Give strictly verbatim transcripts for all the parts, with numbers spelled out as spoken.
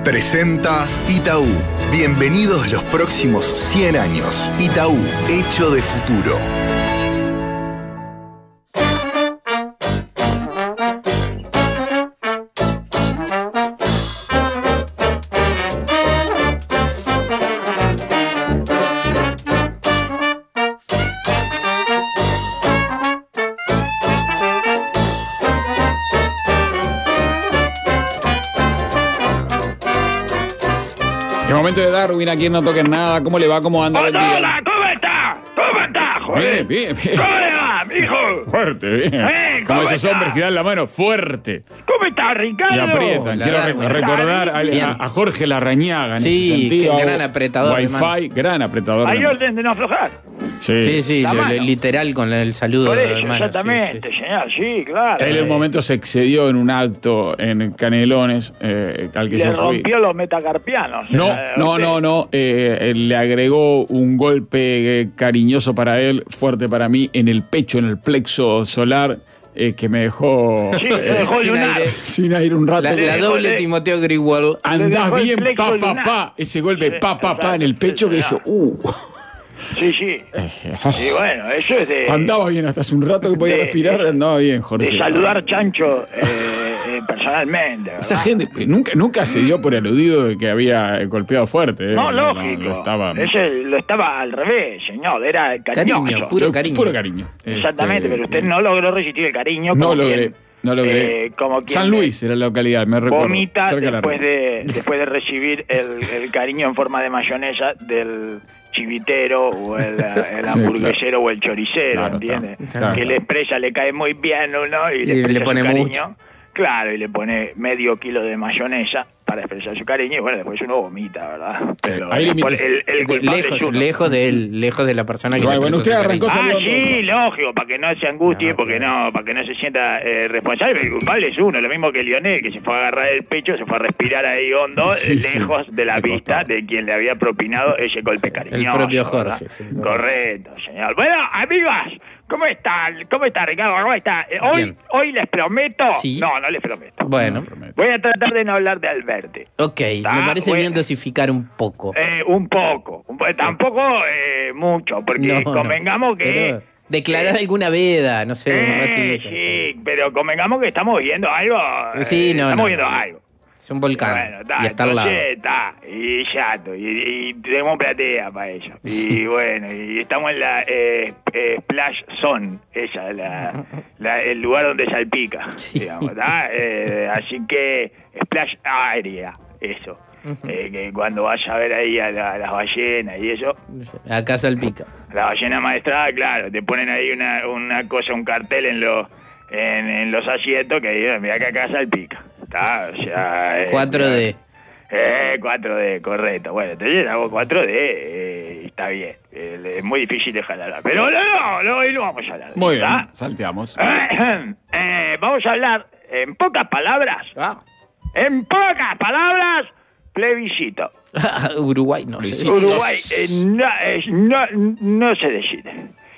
Presenta Itaú. Bienvenidos los próximos cien años. Itaú, hecho de futuro. El momento de Darwin, aquí no toquen nada. ¿Cómo le va? ¿Cómo anda? Hola, hola, ¿cómo está? ¿Cómo está, joder? Bien, bien, bien. ¿Cómo le va, mijo? Fuerte, bien. Eh, Como ¿cómo esos está? hombres que dan la mano fuerte ¿Cómo está, Ricardo? y aprietan. La Quiero Darwin. re- recordar a, Bien. a Jorge Larrañaga en Sí, ese sentido. qué gran apretador de Wi-Fi, gran apretador. de Hay mano. orden de no aflojar. Sí. Sí, sí, La yo- mano. literal con el saludo Por de eso, mano. exactamente, sí, sí. señor, sí, claro. Él en un momento se excedió en un acto en Canelones, eh, al que Le yo fui. rompió los metacarpianos. No, eh, no, usted. no, no. eh, eh, le agregó un golpe eh, cariñoso para él, fuerte para mí, en el pecho, en el plexo solar, eh, que me dejó Sí, eh, se dejó sin lunar. aire. sin aire un rato. La, la dejó doble de- Timoteo Greenwald. le Andás dejó el bien, plexo pa, pa, lunar. pa. Ese golpe, Sí, pa, pa, pa, en el exacto, pecho que sí, dije, señor. uh. Sí, sí. Y bueno, eso es de... Andaba bien hasta hace un rato que podía de- respirar, andaba bien, Jorge. de saludar chancho eh, eh, personalmente, ¿verdad? Esa gente eh, nunca, nunca se dio por aludido de que había golpeado fuerte. eh. No, lógico. lo estaba. Ese lo estaba al revés, señor. Era cariñoso. Cariño, puro Yo- cariño. Puro cariño. Exactamente, Este, pero usted no logró resistir el cariño. No como logré, quien, no logré. eh, como quien San Luis era la localidad, me recuerdo. vomita cerca de la después Ría. de, después de recibir el, el cariño en forma de mayonesa del chivitero o el, el Sí, hamburguesero claro. o el choricero, Claro, ¿entiende? claro. Que la empresa le cae muy bien, ¿no? Y le, Y le expresa pone su cariño. mucho. Claro, y le pone medio kilo de mayonesa para expresar su cariño y bueno, después uno vomita, ¿verdad? Pero hay límites. el, el culpable es Lejos, uno. lejos de él, lejos de la persona que Bueno, le bueno, usted expresó su arrancó cariño. Ah, saludando. sí, lógico, para que no se angustie, No, porque claro. no, para que no se sienta eh, responsable, pero el culpable es uno, lo mismo que Lionel, que se fue a agarrar el pecho, se fue a respirar ahí hondo, Sí, eh, sí, lejos de la me vista costaba. de quien le había propinado ese golpe cariñoso. El propio ¿verdad? Jorge, sí, correcto. Correcto, señor. Bueno, amigas, ¿cómo están? ¿Cómo está, Ricardo? ¿Cómo está? Eh, hoy, Bien. hoy les prometo... Sí. No, no les prometo. Bueno, Voy a tratar de no hablar de Alberti. ok, Ah, me parece bueno. bien dosificar un poco. Eh, un poco, un po- tampoco eh, mucho, porque No, no, convengamos que... pero declarar alguna veda, no sé, un Eh, ratito. sí, pero convengamos que estamos viendo algo. eh, Sí, no, Estamos no. viendo algo. Es un volcán. Bueno, está, y está al lado. entonces, está, y chato, y, y tenemos platea para ello. Y bueno, y estamos en la eh, eh, Splash Zone, esa, la, la- el lugar donde salpica, Sí. digamos, ¿tá? Eh, así que Splash Area, eso. Eh, que cuando vaya a ver ahí a, la- a las ballenas y eso, Acá salpica. la ballena maestrada, claro, te ponen ahí una, una cosa, un cartel en los en, en los asientos que dice, mira que acá salpica. Está, o sea, eh, cuatro D. Eh, cuatro D, correcto. Bueno, entonces hago cuatro D, eh, está bien. Eh, es muy difícil de jalar. Pero no, no, no, hoy no vamos a hablar. Muy bien, ¿está? salteamos. Eh, vamos a hablar, en pocas palabras, Ah. en pocas palabras, plebiscito. Uruguay, no sé. Plebiscito. Uruguay eh, no, eh, no, no se decide.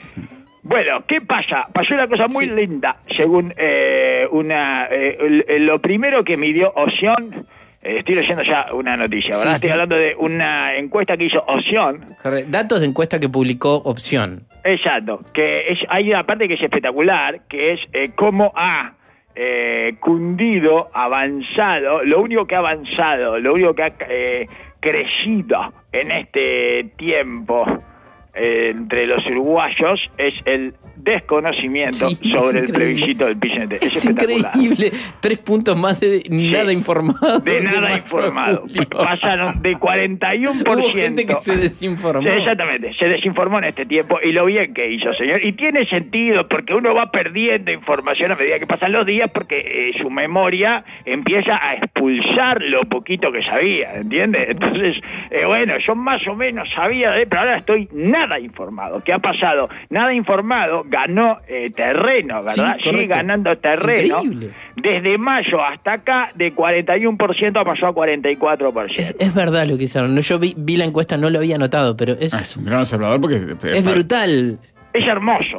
Bueno, ¿qué pasa? Pasó una cosa muy Sí. linda, según eh, una... eh, el- lo primero que midió Opción, eh, estoy leyendo ya una noticia, ¿verdad? Sí. Estoy hablando de una encuesta que hizo Opción. Correcto. Datos de encuesta que publicó Opción. Exacto, que es, hay una parte que es espectacular, que es eh, cómo ha eh, cundido, avanzado, lo único que ha avanzado, lo único que ha eh, crecido en este tiempo eh, entre los uruguayos es el desconocimiento Sí, es sobre el increíble. plebiscito del P es, Es, espectacular. increíble. Tres puntos más de nada informado. De nada Marco informado. Julio. Pasaron de cuarenta y uno por ciento. Hubo gente que se desinformó. Sí, exactamente, se desinformó en este tiempo y lo bien que hizo, señor. Y tiene sentido porque uno va perdiendo información a medida que pasan los días porque eh, su memoria empieza a expulsar lo poquito que sabía, ¿entiende? Entonces, eh, bueno, yo más o menos sabía de, pero ahora estoy nada informado. ¿Qué ha pasado? Nada informado, ganó eh, terreno, ¿verdad? Sí, Sigue correcto. ganando terreno. Increíble. Desde mayo hasta acá, de cuarenta y uno por ciento pasó a cuarenta y cuatro por ciento. Es, es verdad lo que hicieron. No, yo vi, vi la encuesta, no lo había notado, pero es, Ah, es un gran observador porque... es brutal. Es hermoso.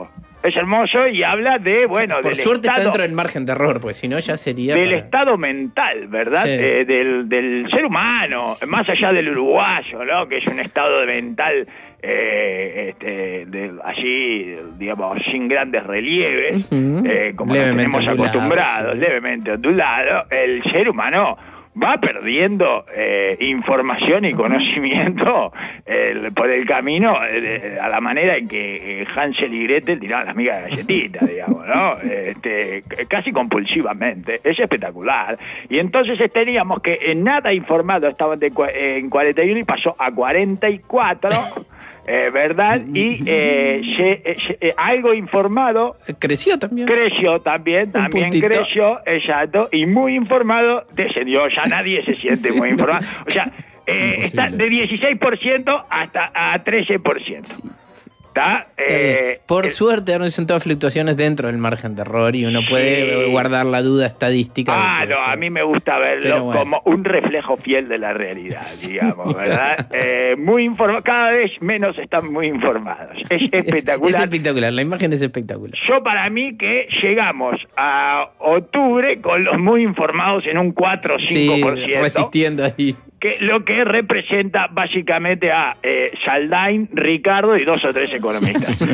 Es hermoso y habla de, bueno, Por del suerte estado, está dentro del margen de error, pues si no ya sería... del para- estado mental, ¿verdad? Sí. Eh, del, del ser humano, más allá del uruguayo, ¿no? Que es un estado mental eh, este, de, allí, digamos, sin grandes relieves, Ujú. eh, como nos Levemente tenemos ondulado, acostumbrados, sí. levemente ondulado. El ser humano va perdiendo eh, información y conocimiento eh, por el camino eh, a la manera en que eh, Hansel y Gretel tiraban las migas de galletita, digamos, ¿no? Este, c- casi compulsivamente. Es espectacular. Y entonces teníamos que en nada informado estaban de cua- en cuarenta y uno y pasó a cuarenta y cuatro, eh, ¿verdad? Y eh, ye- eh, ye- eh, algo informado Creció también. creció también, también puntito. creció, exacto, y muy informado descendió, ya nadie se siente Sí, muy no. informado. O sea, eh, Imposible. está de dieciséis por ciento hasta a trece por ciento. ¿Está? Está bien. Eh, Por eh, suerte ahora son todas fluctuaciones dentro del margen de error y uno puede Sí. guardar la duda estadística. de Ah, que no, esto- a mí me gusta verlo Pero bueno. como un reflejo fiel de la realidad, digamos, ¿verdad? Eh, muy informa- cada vez menos están muy informados. Es Es, espectacular. es espectacular, la imagen es espectacular. Yo para mí que llegamos a octubre con los muy informados en un cuatro o cinco Sí, por ciento. resistiendo ahí. Que lo que representa básicamente a eh, Saldain, Ricardo y dos o tres economistas.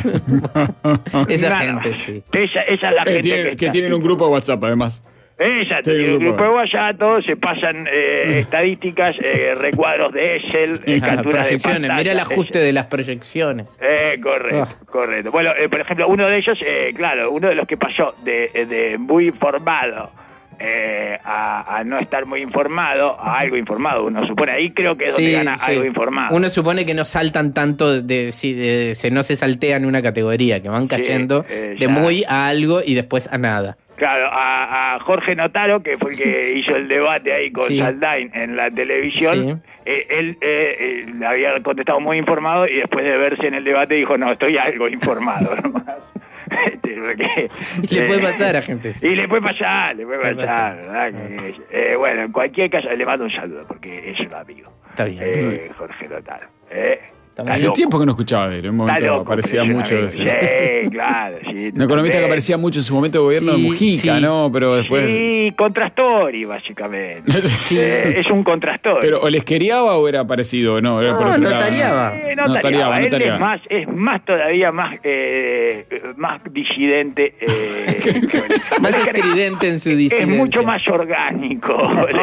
Esa Nada gente, más. sí. Esa, esa es la Que, gente tienen, que, que está. tienen un grupo de WhatsApp, además. Esa, Tienen un el grupo. grupo de WhatsApp, todos se pasan eh, estadísticas, eh, recuadros de Excel, eh, Ah, capturas de proyecciones, pantalla. mira el ajuste Excel. de las proyecciones. Eh, correcto, Ah. correcto. Bueno, eh, por ejemplo, uno de ellos, eh, claro, uno de los que pasó de, de muy informado eh, a, a no estar muy informado, a algo informado, uno supone, ahí creo que es donde Sí, gana sí. algo informado. Uno supone que no saltan tanto, de, si- de- se no se saltean una categoría, que van cayendo eh, de ya. muy a algo y después a nada. Claro, a, a Jorge Notaro, que fue el que hizo el debate ahí con Sí. Saldain en la televisión, Sí. eh, él eh, eh, le había contestado muy informado y después de verse en el debate dijo, no, estoy algo informado nomás. Este, porque, Y le eh, puede pasar a gente. Y le puede pasar, le puede Puede pasar, pasar. ¿verdad? Que, eh, bueno, en cualquier caso, le mando un saludo porque es un amigo. Está bien. Eh, Jorge Notaro. Eh, Está Hace loco. tiempo que no escuchaba de él. En un Está momento loco, aparecía pero es un mucho. amigo. ese- Sí, claro, sí. Un economista que Eh, aparecía mucho en su momento de gobierno de Sí, Mujica, sí. ¿no? Pero después. Sí, contrastori, básicamente. Eh, es un contrastori. Pero, ¿o les queriaba o era parecido? No, era por No, otro lado. notariaba. Eh, Notariaba, notariaba. Él notariaba. es más, es más todavía más, eh, más disidente. Eh, bueno, Más es que estridente en su es disidencia. mucho más orgánico.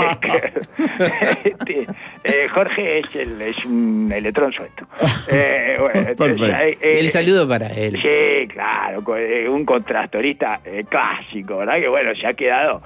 este, eh, Jorge es, el, es un electrón suelto. Eh, bueno, entonces, Perfecto. eh, eh, El saludo para él. Sí, claro, co- eh, un contrastorista eh, clásico, ¿verdad? Que bueno, se ha quedado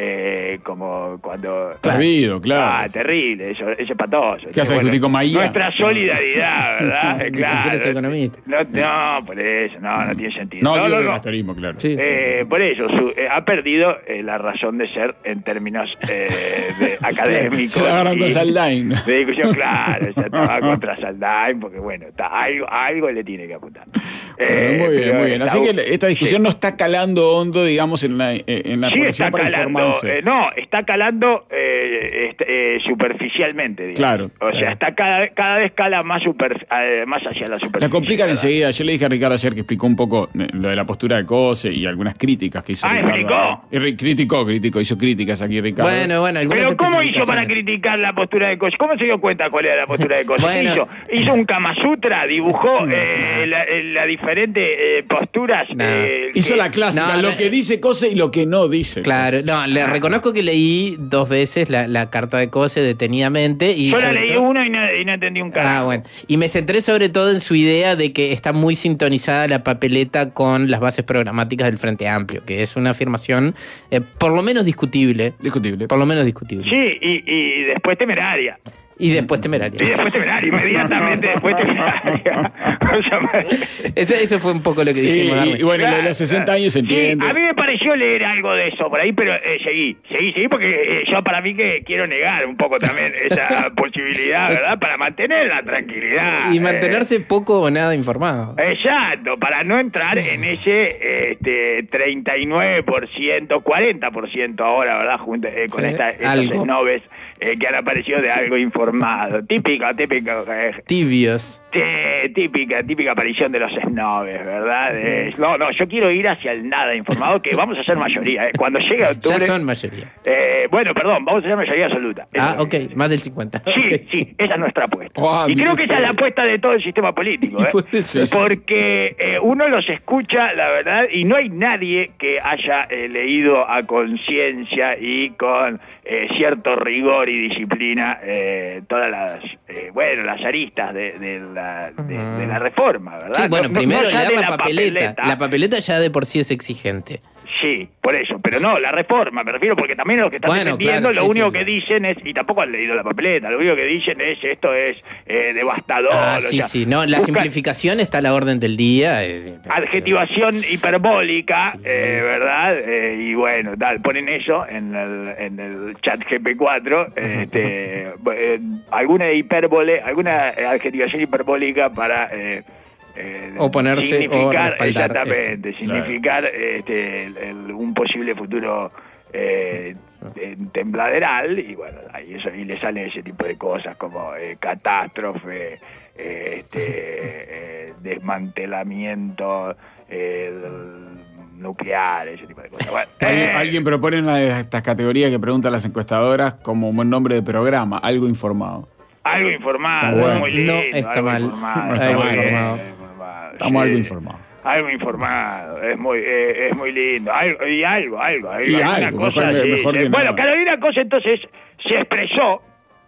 eh, como cuando... Perdido, claro. Ah, terrible, eso, ese patoso. ¿Qué hace, discutir con Maía? Nuestra solidaridad, ¿verdad? Ni claro. siquiera es economista. No, no, por eso, no, no tiene sentido. No, No, digo no, el no. gastorismo, claro. Sí. Eh, por eso, su- eh, ha perdido eh, la razón de ser en términos eh, de académicos. Se la agarran con y- Saldain. De discusión, claro, ya estaba contra Saldain, porque bueno, está, algo, algo le tiene que apuntar. Eh, muy bien, pero muy bien. está- Así que esta discusión sí. no está calando hondo, digamos, en la, en la Sí, está población para calando, informarse. eh, no, está calando eh, este, eh, superficialmente, digamos. Claro, O sea, claro. está cada, cada vez cala más, super, eh, más hacia la superficie. La complican ¿verdad? enseguida. Yo le dije a Ricardo ayer que explicó un poco eh, lo de la postura de Cose y algunas críticas que hizo Ah, Ricardo. explicó. Y ri- criticó, criticó, hizo críticas aquí Ricardo. Bueno, bueno, algunas Pero ¿cómo hizo para especificaciones. criticar la postura de Cos? ¿Cómo se dio cuenta cuál era la postura de Cos? Bueno. ¿Hizo? ¿Hizo un Kama Sutra? ¿Dibujó eh, la, eh, la diferente eh, posturas? No. eh, Hizo que- la clásica, No, lo no, que dice Cose y lo que no dice. Claro, no, le Ah. reconozco que leí dos veces la, la carta de Cose detenidamente. Y Yo la sobre leí todo- uno y no, y no entendí un carajo. Ah, bueno. Y me centré sobre todo en su idea de que está muy sintonizada la papeleta con las bases programáticas del Frente Amplio, que es una afirmación eh, por lo menos discutible. Discutible. Por lo menos discutible. Sí, y, y después temeraria. Y después temeraria. Y después temeraria, inmediatamente después temeraria. O sea, Eso, eso fue un poco lo que Sí, dijimos. y, Darwin. y bueno, lo de los sesenta años se Sí, entiende. a mí me pareció leer algo de eso por ahí, pero eh, seguí, seguí, seguí, porque eh, yo para mí que quiero negar un poco también esa posibilidad, ¿verdad? Para mantener la tranquilidad. Y eh. mantenerse poco o nada informado. Exacto, para no entrar en ese este, treinta y nueve por ciento, cuarenta por ciento ahora, ¿verdad? Junto, eh, con Sí, esta, estos algo. esnobes eh, que han aparecido de algo informado. Típico, típico. Eh, Tibios. eh, típica, típica aparición de los snobs, ¿verdad? Eh, no, no, yo quiero ir hacia el nada informado, que vamos a ser mayoría. Eh. Cuando llegue octubre... Ya son mayoría. Eh, bueno, perdón, vamos a ser mayoría absoluta. Ah, Eso, ok, más del cincuenta. Sí, Okay. sí, esa es nuestra apuesta. Oh, y creo mire que esa es la apuesta de todo el sistema político, ¿eh? Puede ser. Porque eh, uno los escucha, la verdad, y no hay nadie que haya eh, leído a conciencia y con eh, cierto rigor y disciplina eh, todas las, eh, bueno, las aristas de, de, la, de, de la reforma, ¿verdad? Sí, bueno, No- no- primero no ya leer de la papeleta. La papeleta ya de por sí es exigente. Sí, por eso, pero no, la reforma, me refiero, porque también los que están Bueno, defendiendo, claro, lo sí, único sí. que dicen es, y tampoco han leído la papeleta, lo único que dicen es, esto es eh, devastador. Ah, o sí, sea, sí. No, la buscan simplificación está a la orden del día. eh, adjetivación hiperbólica, Sí. eh, ¿verdad? Eh, y bueno, tal, ponen eso en el, en el chat G P cuatro, este, eh, alguna hipérbole, alguna eh, adjetivación hiperbólica para... Eh, Eh, Oponerse o significar, respaldar exactamente, esto. significar este, el- el- un posible futuro eh, eh, templaderal, y bueno, ahí, eso, y le sale ese tipo de cosas como eh, catástrofe, eh, este, eh, desmantelamiento eh, nuclear, ese tipo de cosas. Bueno, Alguien, eh, alguien propone una de estas categorías que preguntan las encuestadoras como un buen nombre de programa, algo informado. algo informado, Está bueno. muy lindo, No está algo mal. informado, No está muy mal. bien, Informado. informado, Estamos sí. algo informados. Algo informado, es muy eh, es muy lindo. Algo, y algo, algo. algo Y alguna algo, cosa, mejor- sí, mejor sí. que Bueno, nada. Carolina Cose entonces se expresó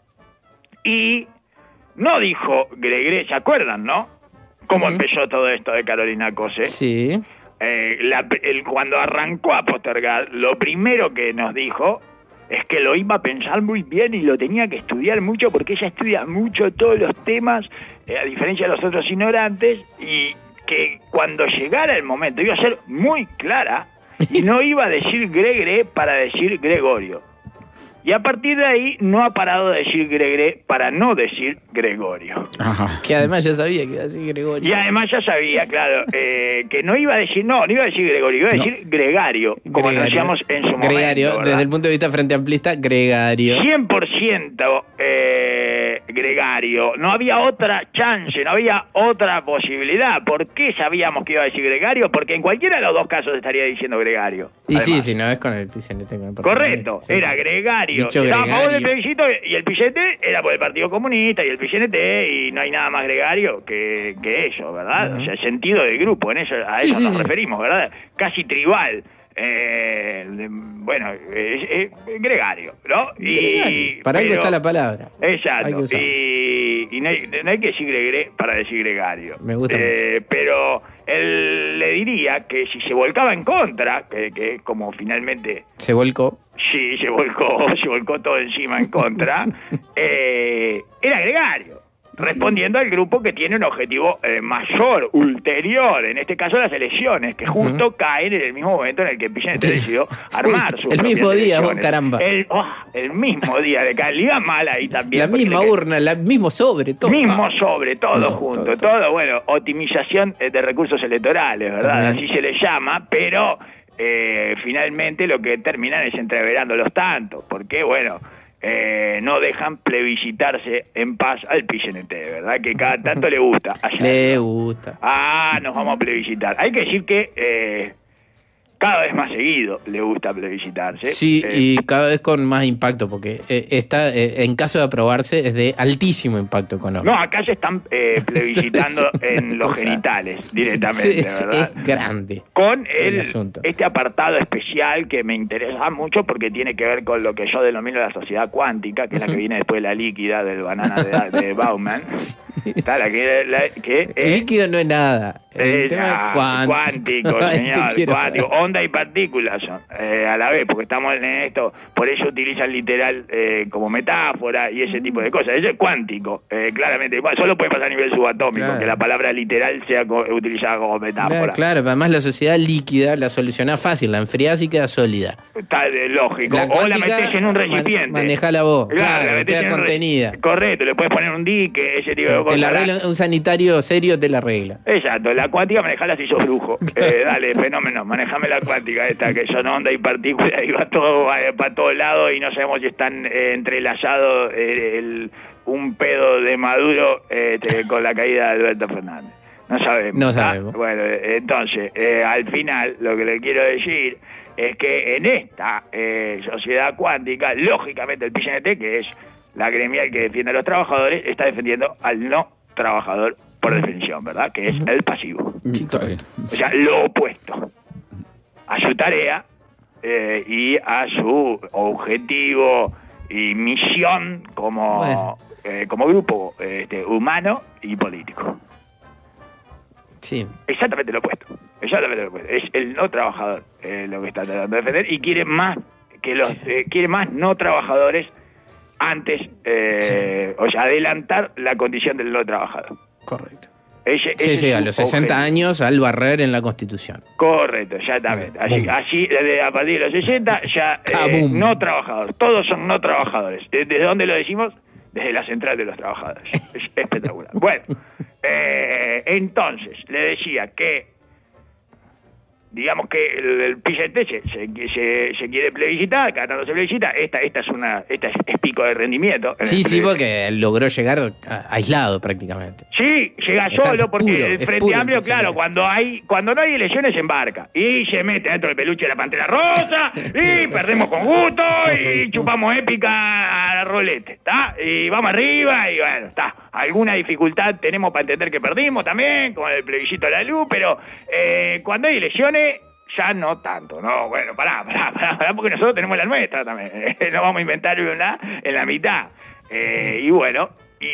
y no dijo Gregre, ¿se acuerdan, no? ¿Cómo Ujú. empezó todo esto de Carolina Cose? Sí. Eh, la- el- cuando arrancó a postergar, lo primero que nos dijo es que lo iba a pensar muy bien y lo tenía que estudiar mucho porque ella estudia mucho todos los temas, eh, a diferencia de los otros ignorantes, y que cuando llegara el momento iba a ser muy clara y no iba a decir Gregre para decir Gregorio. Y a partir de ahí no ha parado de decir Gregre para no decir Gregorio. Ajá. Que además ya sabía que iba a decir Gregorio. Y además ya sabía, claro, eh, que no iba a decir, no, no iba a decir Gregorio, iba a No. decir Gregario, como lo Gregario. hacíamos en su momento. Gregario, ¿verdad? desde el punto de vista frente amplista, Gregario. cien por ciento eh, Gregario. No había otra chance, no había otra posibilidad. ¿Por qué sabíamos que iba a decir Gregario? Porque en cualquiera de los dos casos estaría diciendo Gregario. Y sí, además. sí, no es con el P C N T. Con el partido. Correcto, Sí, era sí. Gregario. Dicho Estaba a favor del Gregario. plebiscito y el P C N T era por el Partido Comunista y el P C N T, y no hay nada más gregario que, que eso, ¿verdad? O sea, sentido de grupo, en eso, a Sí, eso sí, nos sí. referimos, ¿verdad? Casi tribal. Eh, de- bueno, es, es gregario, ¿no? Y, Gregario. Para algo pero- está la palabra. Hay que Exacto, usarla. y, y no, hay, no hay que decir gregre para decir gregario. Me gusta Eh, pero él le diría que si se volcaba en contra, que, que como finalmente Se volcó. sí se volcó, se volcó todo encima en contra, eh, era gregario. Respondiendo al grupo que tiene un objetivo eh, mayor, ulterior, en este caso las elecciones, que justo caen en el mismo momento en el que P C N T decidió armar sus El mismo propias día, vos, elecciones. caramba. El, oh, el mismo día de calidad mala ahí también. La porque misma le- urna, el mismo sobre, todo. Mismo Ah. sobre, todo No, junto, todo, todo, todo. bueno, optimización eh, de recursos electorales, ¿verdad? También. Así se le llama, pero eh, finalmente lo que terminan es entreverando los tantos, porque bueno, eh, no dejan plebiscitarse en paz al P C N T, ¿verdad? Que cada tanto le gusta. hacerlo. Le gusta. Ah, nos vamos a plebiscitar. Hay que decir que eh, cada vez más seguido le gusta plebiscitarse. Sí, Eh, y cada vez con más impacto, porque eh, está, eh, en caso de aprobarse, es de altísimo impacto económico. No, acá se están eh, plebiscitando Es una en los cosa- genitales directamente, es, ¿verdad? es grande. Con el el, asunto. este apartado especial que me interesa mucho porque tiene que ver con lo que yo denomino la sociedad cuántica, que es la que viene después de la líquida del banana de, de Bauman. Está la que, la, que El es, líquido no es nada. El es, tema ah, es cuántico. cuántico, Ay, te señor, quiero. cuántico. Onda y partículas son eh, a la vez, porque estamos en esto, por eso utilizan literal eh, como metáfora y ese tipo de cosas. Eso es cuántico, eh, claramente. Bueno, solo puede pasar a nivel subatómico, Claro. que la palabra literal sea co- utilizada como metáfora. Claro, claro, además la sociedad líquida la soluciona fácil, la enfriás y queda sólida. Está de lógico. La o la cuántica, metés en un man- recipiente. manejala vos, claro, la metés queda en un re- contenida. Correcto, le puedes poner un dique, ese tipo de Te cosas. la arregla un sanitario serio, te la arregla. Exacto, la la cuántica manejala si sos brujo. Eh, dale, fenómeno, manejame la cuántica esta, que son onda y partículas y va todo va para todos lados y no sabemos si están eh, entrelazados eh, el, un pedo de Maduro eh, te, con la caída de Alberto Fernández. No sabemos. No sabemos. ¿Ah? Bueno, entonces, eh, al final, lo que le quiero decir es que en esta eh, sociedad cuántica, lógicamente el P C N T, que es la gremial que defiende a los trabajadores, está defendiendo al no trabajador por definición, ¿verdad? Que es el pasivo. Sí, correcto. O sea, lo opuesto a su tarea eh, y a su objetivo y misión como, bueno. eh, como grupo este, humano y político. Sí. Exactamente lo opuesto. Exactamente lo opuesto. Es el no trabajador eh, lo que está tratando de defender y quiere más que los eh, quiere más no trabajadores antes, eh, sí. o sea, adelantar la condición del no trabajador. Correcto. Ese, sí, ese sí, a los sesenta objetivo. años al barrer en la Constitución. Correcto, exactamente. Así, así desde a partir de los sesenta ya eh, no trabajador. Todos son no trabajadores. ¿Desde dónde lo decimos? Desde la central de los trabajadores. Es espectacular. Bueno, eh, entonces, le decía que, digamos que el, el P C T se, se, se, se quiere plebiscitar, cada tanto se plebiscita, esta, esta es una esta es, es pico de rendimiento. Sí, sí, porque logró llegar a, aislado prácticamente. Sí, llega Está solo porque puro, el Frente Amplio, claro, cuando hay cuando no hay elecciones embarca y se mete dentro del peluche de la Pantera Rosa y perdemos con gusto y chupamos épica a la rolete, ¿está? Y vamos arriba y bueno, está. Alguna dificultad tenemos para entender que perdimos también, con el plebiscito de la luz, pero eh, cuando hay elecciones ya no tanto, ¿no? Bueno, pará, pará, pará, pará porque nosotros tenemos la nuestra también, no vamos a inventar una en la mitad. Eh, y bueno,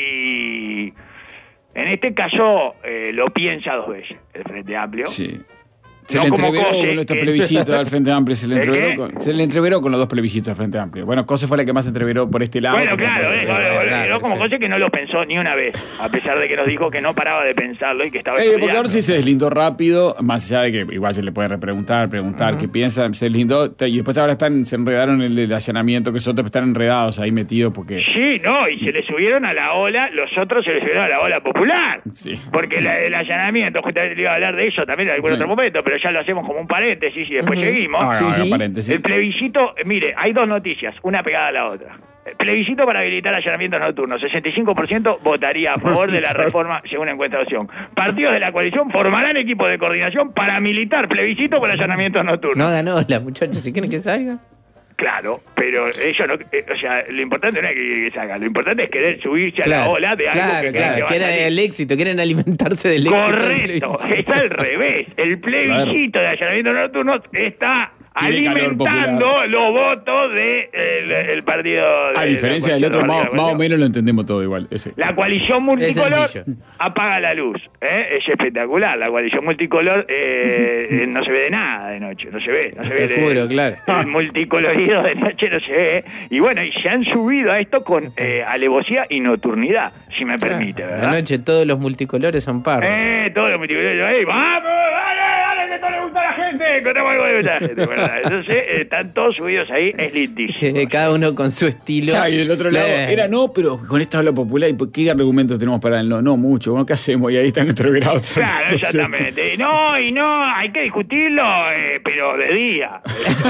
y en este caso eh, lo piensa dos veces el Frente Amplio. Sí. Se no le como entreveró Cose, con estos que... plebiscitos al Frente Amplio, se le ¿Eh? entreveró con, se le entreveró con los dos plebiscitos al Frente Amplio. Bueno, Cose fue la que más se entreveró por este lado. Bueno, claro, fue, eh, fue, no, fue, no, no, como sí. Cose que no lo pensó ni una vez, a pesar de que nos dijo que no paraba de pensarlo y que estaba Eh, estudiando. porque ahora sí se deslindó rápido, más allá de que igual se le puede repreguntar, preguntar uh-huh. qué piensa, se deslindó, y después ahora están, se enredaron en el allanamiento, que esos otros están enredados ahí metidos porque... Sí, no, y se le subieron a la ola, los otros se le subieron a la ola popular. Sí. Porque la, el allanamiento, justamente le iba a hablar de eso también en algún sí. otro momento, pero ya lo hacemos como un paréntesis y después uh-huh. seguimos. Ah, sí, no, sí. paréntesis. El plebiscito, mire, hay dos noticias, una pegada a la otra. El plebiscito para habilitar allanamientos nocturnos. sesenta y cinco por ciento votaría a favor de la reforma según encuesta de opción. Partidos de la coalición formarán equipo de coordinación paramilitar plebiscito por allanamientos nocturnos. No ganó la muchacha, si quieren que salga. Claro, pero ellos no, eh, o sea, lo importante no es que, que salga, lo importante es querer subirse claro, a la ola de algo claro, que claro, que quieren el éxito, quieren alimentarse del éxito. Correcto, está al revés. El plebiscito claro. de allanamientos nocturnos está tiene alimentando los votos del de el partido. A de, diferencia del otro, más, más o menos lo entendemos todo igual. Ese. La coalición multicolor apaga la luz. ¿eh? Es espectacular. La coalición multicolor eh, no se ve de nada de noche. No se ve. No se ve. Te juro, de, claro. El multicolorido de noche no se ve. Y bueno, y se han subido a esto con eh, alevosía y noturnidad, si me permite, ¿verdad? De noche todos los multicolores son pardos. Eh, todos los multicolores. ¡Ey, vamos! ¡Dale, dale! ¡Que todo le gusta a la gente! ¡Contamos algo de gusta a la gente! ¿verdad? Entonces, eh, están todos subidos ahí, es lindísimo. Sí, cada uno con su estilo. Claro, y del otro lado, eh. era no, pero con esta habla popular, ¿y qué argumentos tenemos para el no? No, mucho. Bueno, ¿qué hacemos? Y ahí está nuestro grado. Claro, exactamente. No, y no, hay que discutirlo, eh, pero de día.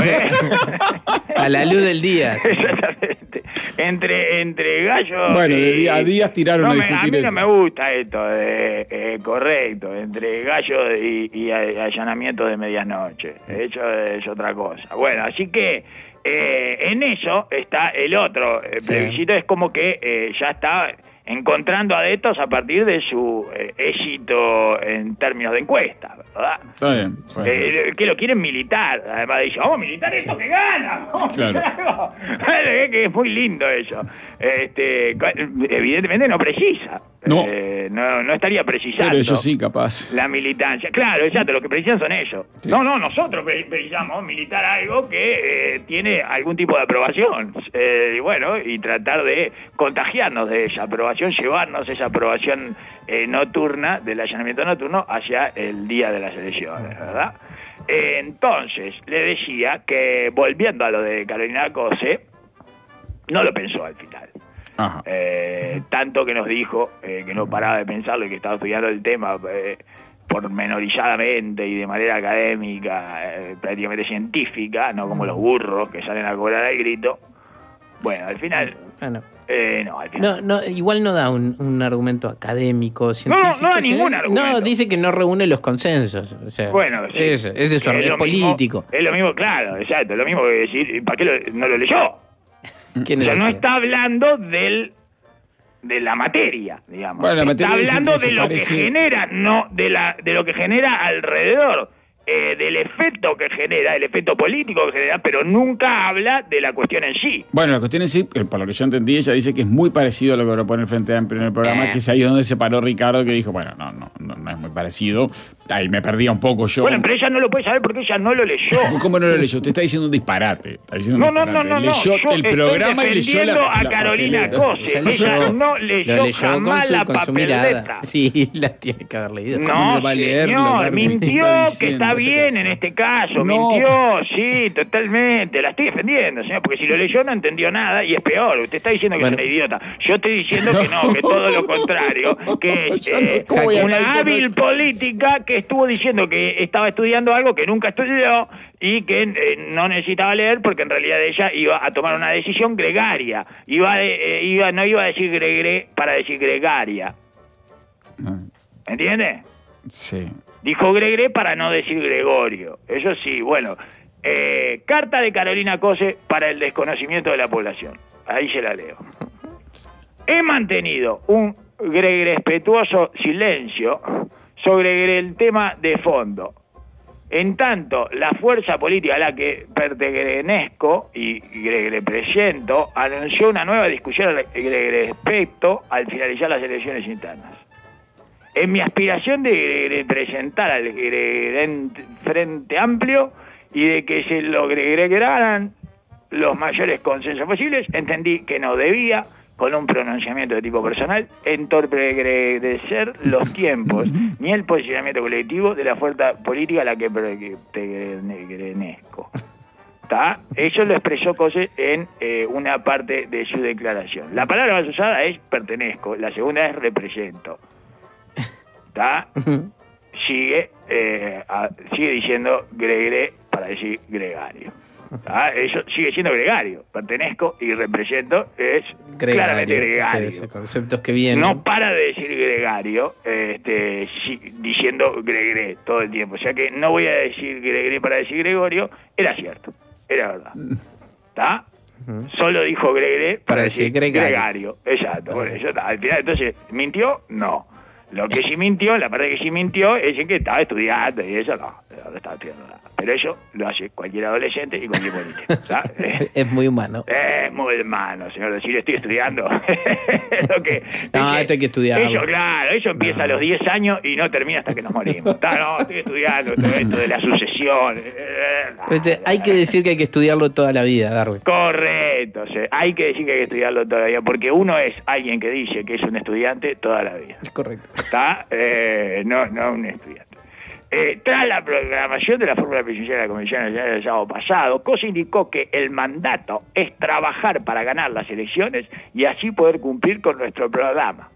A la luz del día. Exactamente. Entre, entre gallos. Bueno, y, de día a días tiraron no a me, discutir a mí eso. no me gusta esto, de, eh, correcto, entre gallos y, y allanamiento de medianoche. Eso es otra cosa. Bueno, así que eh, en eso está el otro eh, plebiscito, sí. Es como que eh, ya está encontrando adeptos a partir de su eh, éxito en términos de encuesta, ¿verdad? Está bien. Eh, que lo quieren militar, además dice, vamos a militar esto que gana, vamos claro. a algo, que es muy lindo eso. Este, evidentemente no precisa, no, eh, no, no estaría precisando. Pero ellos sí, capaz. La militancia, claro, exacto, lo que precisan son ellos. Sí. No, no, nosotros precisamos militar algo que eh, tiene algún tipo de aprobación, eh, y bueno, y tratar de contagiarnos de esa aprobación, llevarnos esa aprobación eh, nocturna, del allanamiento nocturno, hacia el día de las elecciones, ¿verdad? Eh, entonces, le decía que, volviendo a lo de Carolina Cose, no lo pensó al final. Ajá. Eh, tanto que nos dijo eh, que no paraba de pensarlo y que estaba estudiando el tema, eh, pormenorizadamente y de manera académica, eh, prácticamente científica, no como los burros que salen a cobrar al grito. Bueno, al final... Bueno. Eh, no, al final... No, no, igual no da un, un argumento académico, científico. No, no da ningún argumento. No, dice que no reúne los consensos. O sea, bueno, sí. Ese, ese es su argumento político. Mismo, es lo mismo, claro, exacto. Es lo mismo que decir, ¿para qué lo, no lo leyó? ¿Quién o sea, es no ese? está hablando del... de la materia, digamos. Bueno, la materia está hablando que de lo parece... que genera, no de la de lo que genera alrededor, eh, del efecto que genera, el efecto político que genera, pero nunca habla de la cuestión en sí. Bueno, la cuestión en sí, por lo que yo entendí, ella dice que es muy parecido a lo que propone el Frente Amplio en el programa, eh. que es ahí donde se paró Ricardo, que dijo, bueno, no, no, no, no es muy parecido. Ahí me perdía un poco yo. Bueno, pero ella no lo puede saber porque ella no lo leyó. ¿Cómo no lo leyó? Usted está diciendo un disparate. Está diciendo no, un disparate. no, no, no, leyó no. el programa y leyó la, a la Carolina papeleta. Cose. Ella no leyó, lo leyó jamás con su, la con su papeleta. mirada. Sí, la tiene que haber leído. No, no va a leer, señor, lo mintió, está que está diciendo, bien en este caso. No. Mintió, sí, totalmente. La estoy defendiendo, señor, porque si lo leyó no entendió nada y es peor. Usted está diciendo que bueno. es una idiota. Yo estoy diciendo que no, que todo lo contrario. Que es eh, una hábil política que estuvo diciendo que estaba estudiando algo que nunca estudió y que eh, no necesitaba leer porque en realidad ella iba a tomar una decisión gregaria. Iba, eh, iba No iba a decir gregre para decir gregaria. ¿Entiende? Sí. Dijo Gregre para no decir Gregorio. Eso sí, bueno. Eh, carta de Carolina Cose para el desconocimiento de la población. Ahí se la leo. He mantenido un respetuoso silencio sobre el tema de fondo. En tanto, la fuerza política a la que pertenezco y represento anunció una nueva discusión al respecto al finalizar las elecciones internas. En mi aspiración de representar al Frente Amplio y de que se lograran los mayores consensos posibles, entendí que no debía, con un pronunciamiento de tipo personal, entorpecer los tiempos ni el posicionamiento colectivo de la fuerza política a la que pertenezco. ¿Está? Eso lo expresó Cose en eh, una parte de su declaración. La palabra más usada es pertenezco, la segunda es represento. ¿Está? Sigue, eh, a, sigue diciendo Gregre para decir gregario. ¿Está? Eso sigue siendo gregario. Pertenezco y represento es gregario, claramente gregario. Sí, conceptos que vienen. No para de decir gregario, este, si, diciendo Gregre todo el tiempo. O sea que no voy a decir Gregre para decir Gregorio. Era cierto, era verdad. ¿Está? Uh-huh. Solo dijo Gregre para, para decir, decir gregario. gregario. Exacto. Bueno, eso está. Al final, entonces, ¿mintió? No. Lo que sí mintió, la parte que sí mintió, es en que estaba estudiando y eso no, no estaba estudiando nada. Pero eso lo hace cualquier adolescente y cualquier político. ¿Sabes? Es muy humano. Es muy humano, señor. Decir, estoy estudiando. Lo que, no, que, esto hay que estudiarlo. Eso, claro, eso empieza no. a los diez años y no termina hasta que nos morimos. Está, no, estoy estudiando todo esto de la sucesión. Pues, hay que decir que hay que estudiarlo toda la vida, Darwin. Correcto, o sea, hay que decir que hay que estudiarlo toda la vida, porque uno es alguien que dice que es un estudiante toda la vida. Es correcto. ¿Está? Eh, no, no un estudiante. Eh, tras la programación de la fórmula presidencial de la Convención Nacional del sábado pasado, Cose indicó que el mandato es trabajar para ganar las elecciones y así poder cumplir con nuestro programa.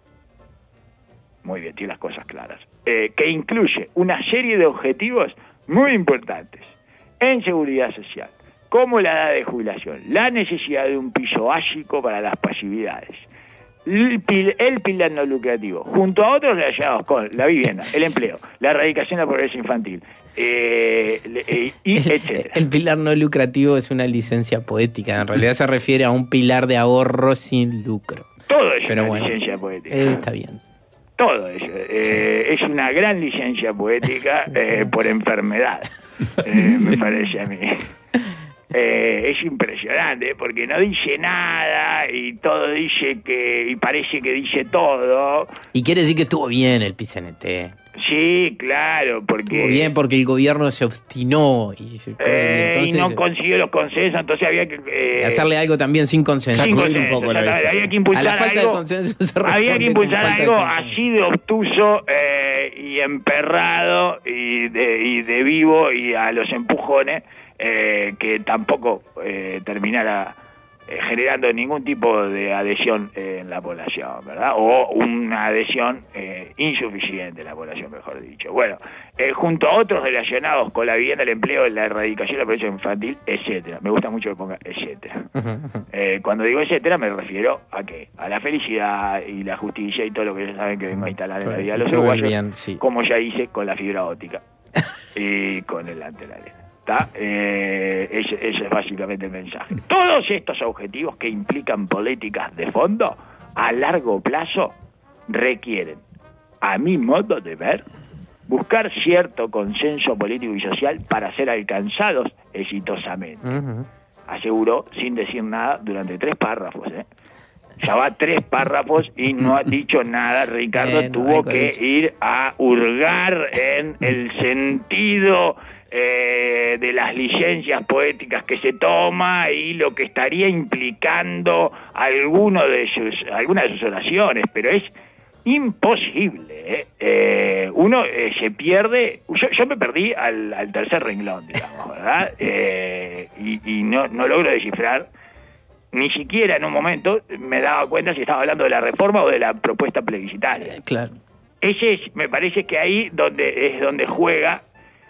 Muy bien, tiene las cosas claras. Eh, que incluye una serie de objetivos muy importantes en seguridad social, como la edad de jubilación, la necesidad de un piso básico para las pasividades, el, pil, el pilar no lucrativo, junto a otros relacionados con la vivienda, el empleo, la erradicación de la pobreza infantil, eh, eh, y etcétera. El pilar no lucrativo es una licencia poética, en realidad se refiere a un pilar de ahorro sin lucro. Todo es Pero una bueno, licencia poética. Eh, está bien. Todo eso. Eh, sí. Es una gran licencia poética eh, por enfermedad, eh, me parece a mí. Eh, es impresionante porque no dice nada y todo dice que, y parece que dice todo. Y quiere decir que estuvo bien el P C N T. Sí, claro, porque... Estuvo bien porque el gobierno se obstinó y, se, eh, entonces, y no consiguió los consensos, entonces había que... Eh, hacerle algo también sin consenso. Sin consenso, un poco la había que impulsar a la falta algo, de consenso se había que impulsar algo así de obtuso eh, y emperrado y de, y de vivo y a los empujones, eh, que tampoco eh, terminara eh, generando ningún tipo de adhesión eh, en la población, ¿verdad? O una adhesión eh, insuficiente en la población, mejor dicho. Bueno, eh, junto a otros relacionados con la vivienda, el empleo, la erradicación de la pobreza infantil, etcétera. Me gusta mucho que ponga etcétera. Eh, cuando digo etcétera me refiero a qué, a la felicidad y la justicia y todo lo que ya saben que vengo a instalar en la vida de los uruguayos, bien, sí. Como ya hice con la fibra óptica y con el antenalena. ¿Está? Eh, ese, ese es básicamente el mensaje. Todos estos objetivos que implican políticas de fondo a largo plazo requieren, a mi modo de ver, buscar cierto consenso político y social para ser alcanzados exitosamente. Uh-huh. Aseguró sin decir nada durante tres párrafos, ¿eh? Ya va tres párrafos y no ha dicho nada. Ricardo eh, no, tuvo que dicho. ir a hurgar en el sentido eh, de las licencias poéticas que se toma y lo que estaría implicando alguno de sus, alguna de sus oraciones, pero es imposible. ¿eh? Eh, uno eh, se pierde. Yo, yo me perdí al, al tercer renglón, digamos, ¿verdad? Eh, y y no, no logro descifrar. Ni siquiera en un momento me daba cuenta si estaba hablando de la reforma o de la propuesta plebiscitaria. Claro. Ese es, me parece que ahí donde es donde juega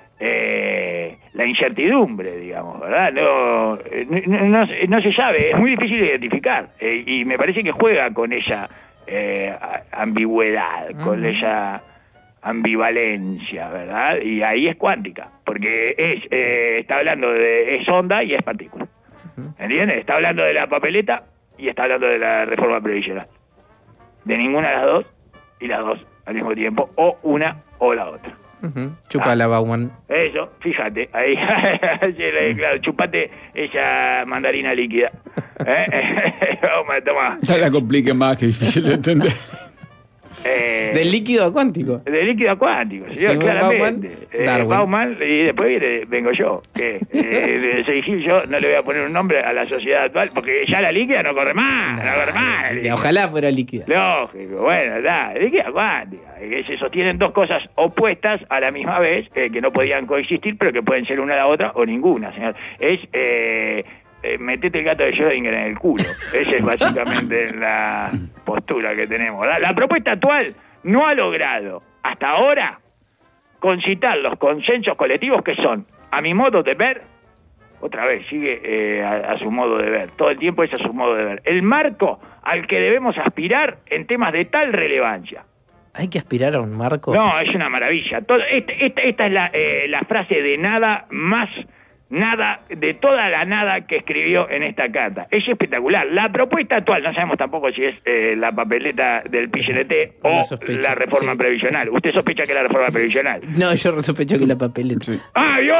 eh, la incertidumbre, digamos, ¿verdad? No, no, no, no se sabe, es muy difícil de identificar. Eh, y me parece que juega con esa eh, ambigüedad, uh-huh. con esa ambivalencia, ¿verdad? Y ahí es cuántica, porque es eh, está hablando de es onda y es partícula. ¿Entiendes? Está hablando de la papeleta y está hablando de la reforma previsional. De ninguna de las dos y las dos al mismo tiempo, o una o la otra. Uh-huh. Chupala, ah, Bauman. Eso, fíjate, ahí, claro, chupate esa mandarina líquida. ¿Eh? Toma, toma. Ya la complique más, que difícil de entender. Eh, del líquido a cuántico. Del líquido a cuántico, señor, claramente. Bauman, eh, Bauman, y después viene, vengo yo. Que eh, de Gil, yo no le voy a poner un nombre a la sociedad actual, porque ya la líquida no corre más, no, no corre más. No, ojalá fuera líquida. Lógico, bueno, da, líquida cuántica. Que se sostienen dos cosas opuestas a la misma vez, eh, que no podían coexistir, pero que pueden ser una a la otra o ninguna, señor. Es... Eh, Eh, metete el gato de Schrödinger en el culo. Esa es básicamente la postura que tenemos. La, la propuesta actual no ha logrado, hasta ahora, concitar los consensos colectivos que son, a mi modo de ver, otra vez, sigue eh, a, a su modo de ver, todo el tiempo es a su modo de ver, el marco al que debemos aspirar en temas de tal relevancia. ¿Hay que aspirar a un marco? No, es una maravilla. Todo, este, esta, esta es la, eh, la frase de nada más... Nada, de toda la nada que escribió en esta carta. Es espectacular. La propuesta actual, no sabemos tampoco si es eh, la papeleta del P L T o sospecho, la reforma sí. previsional. ¿Usted sospecha que es la reforma sí. previsional? No, yo sospecho que es la papeleta. Sí. ¡Ah, yo!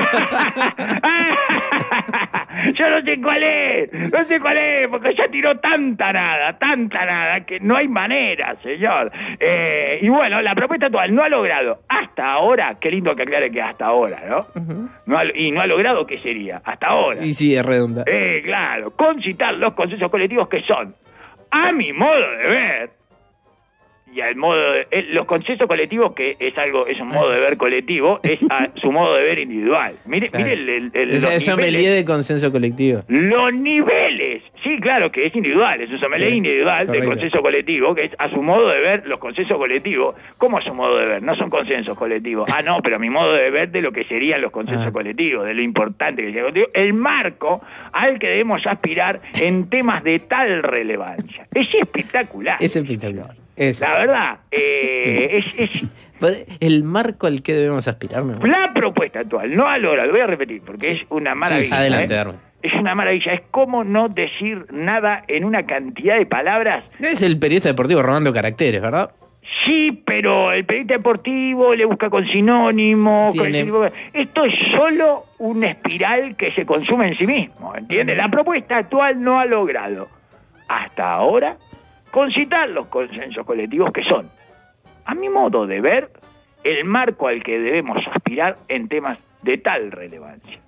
Yo no sé cuál es, no sé cuál es, porque ya tiró tanta nada, tanta nada, que no hay manera, señor. Eh, y bueno, la propuesta actual no ha logrado, hasta ahora, qué lindo que aclare que hasta ahora, ¿no? Uh-huh. no ha, y no ha logrado, ¿qué sería? Hasta ahora. Y sí, es redonda. Eh, claro, concitar los consensos colectivos que son, a mi modo de ver, y al modo de, eh, los consensos colectivos, que es algo, es un modo de ver colectivo, es a su modo de ver individual. Mire, claro. mire el, el, el es, es sommelier de consenso colectivo. Los niveles, sí, claro que es individual, es un sommelier sí, individual correcto. De consenso colectivo, que es a su modo de ver los consensos colectivos. ¿Cómo a su modo de ver? No son consensos colectivos. Ah, no, pero a mi modo de ver de lo que serían los consensos ah. colectivos, de lo importante que sería el colectivo, el marco al que debemos aspirar en temas de tal relevancia. Es espectacular. Es espectacular. Es. La verdad, eh, es, es... El marco al que debemos aspirar. ¿No? La propuesta actual no ha logrado, lo voy a repetir, porque sí. es una maravilla. Sí, adelante, ¿eh? Darwin. Es una maravilla, es como no decir nada en una cantidad de palabras. Es el periodista deportivo robando caracteres, ¿verdad? Sí, pero el periodista deportivo le busca con sinónimos. Tiene... Con... Esto es solo una espiral que se consume en sí mismo, ¿entiendes? La propuesta actual no ha logrado, hasta ahora, concitar los consensos colectivos que son, a mi modo de ver, el marco al que debemos aspirar en temas de tal relevancia.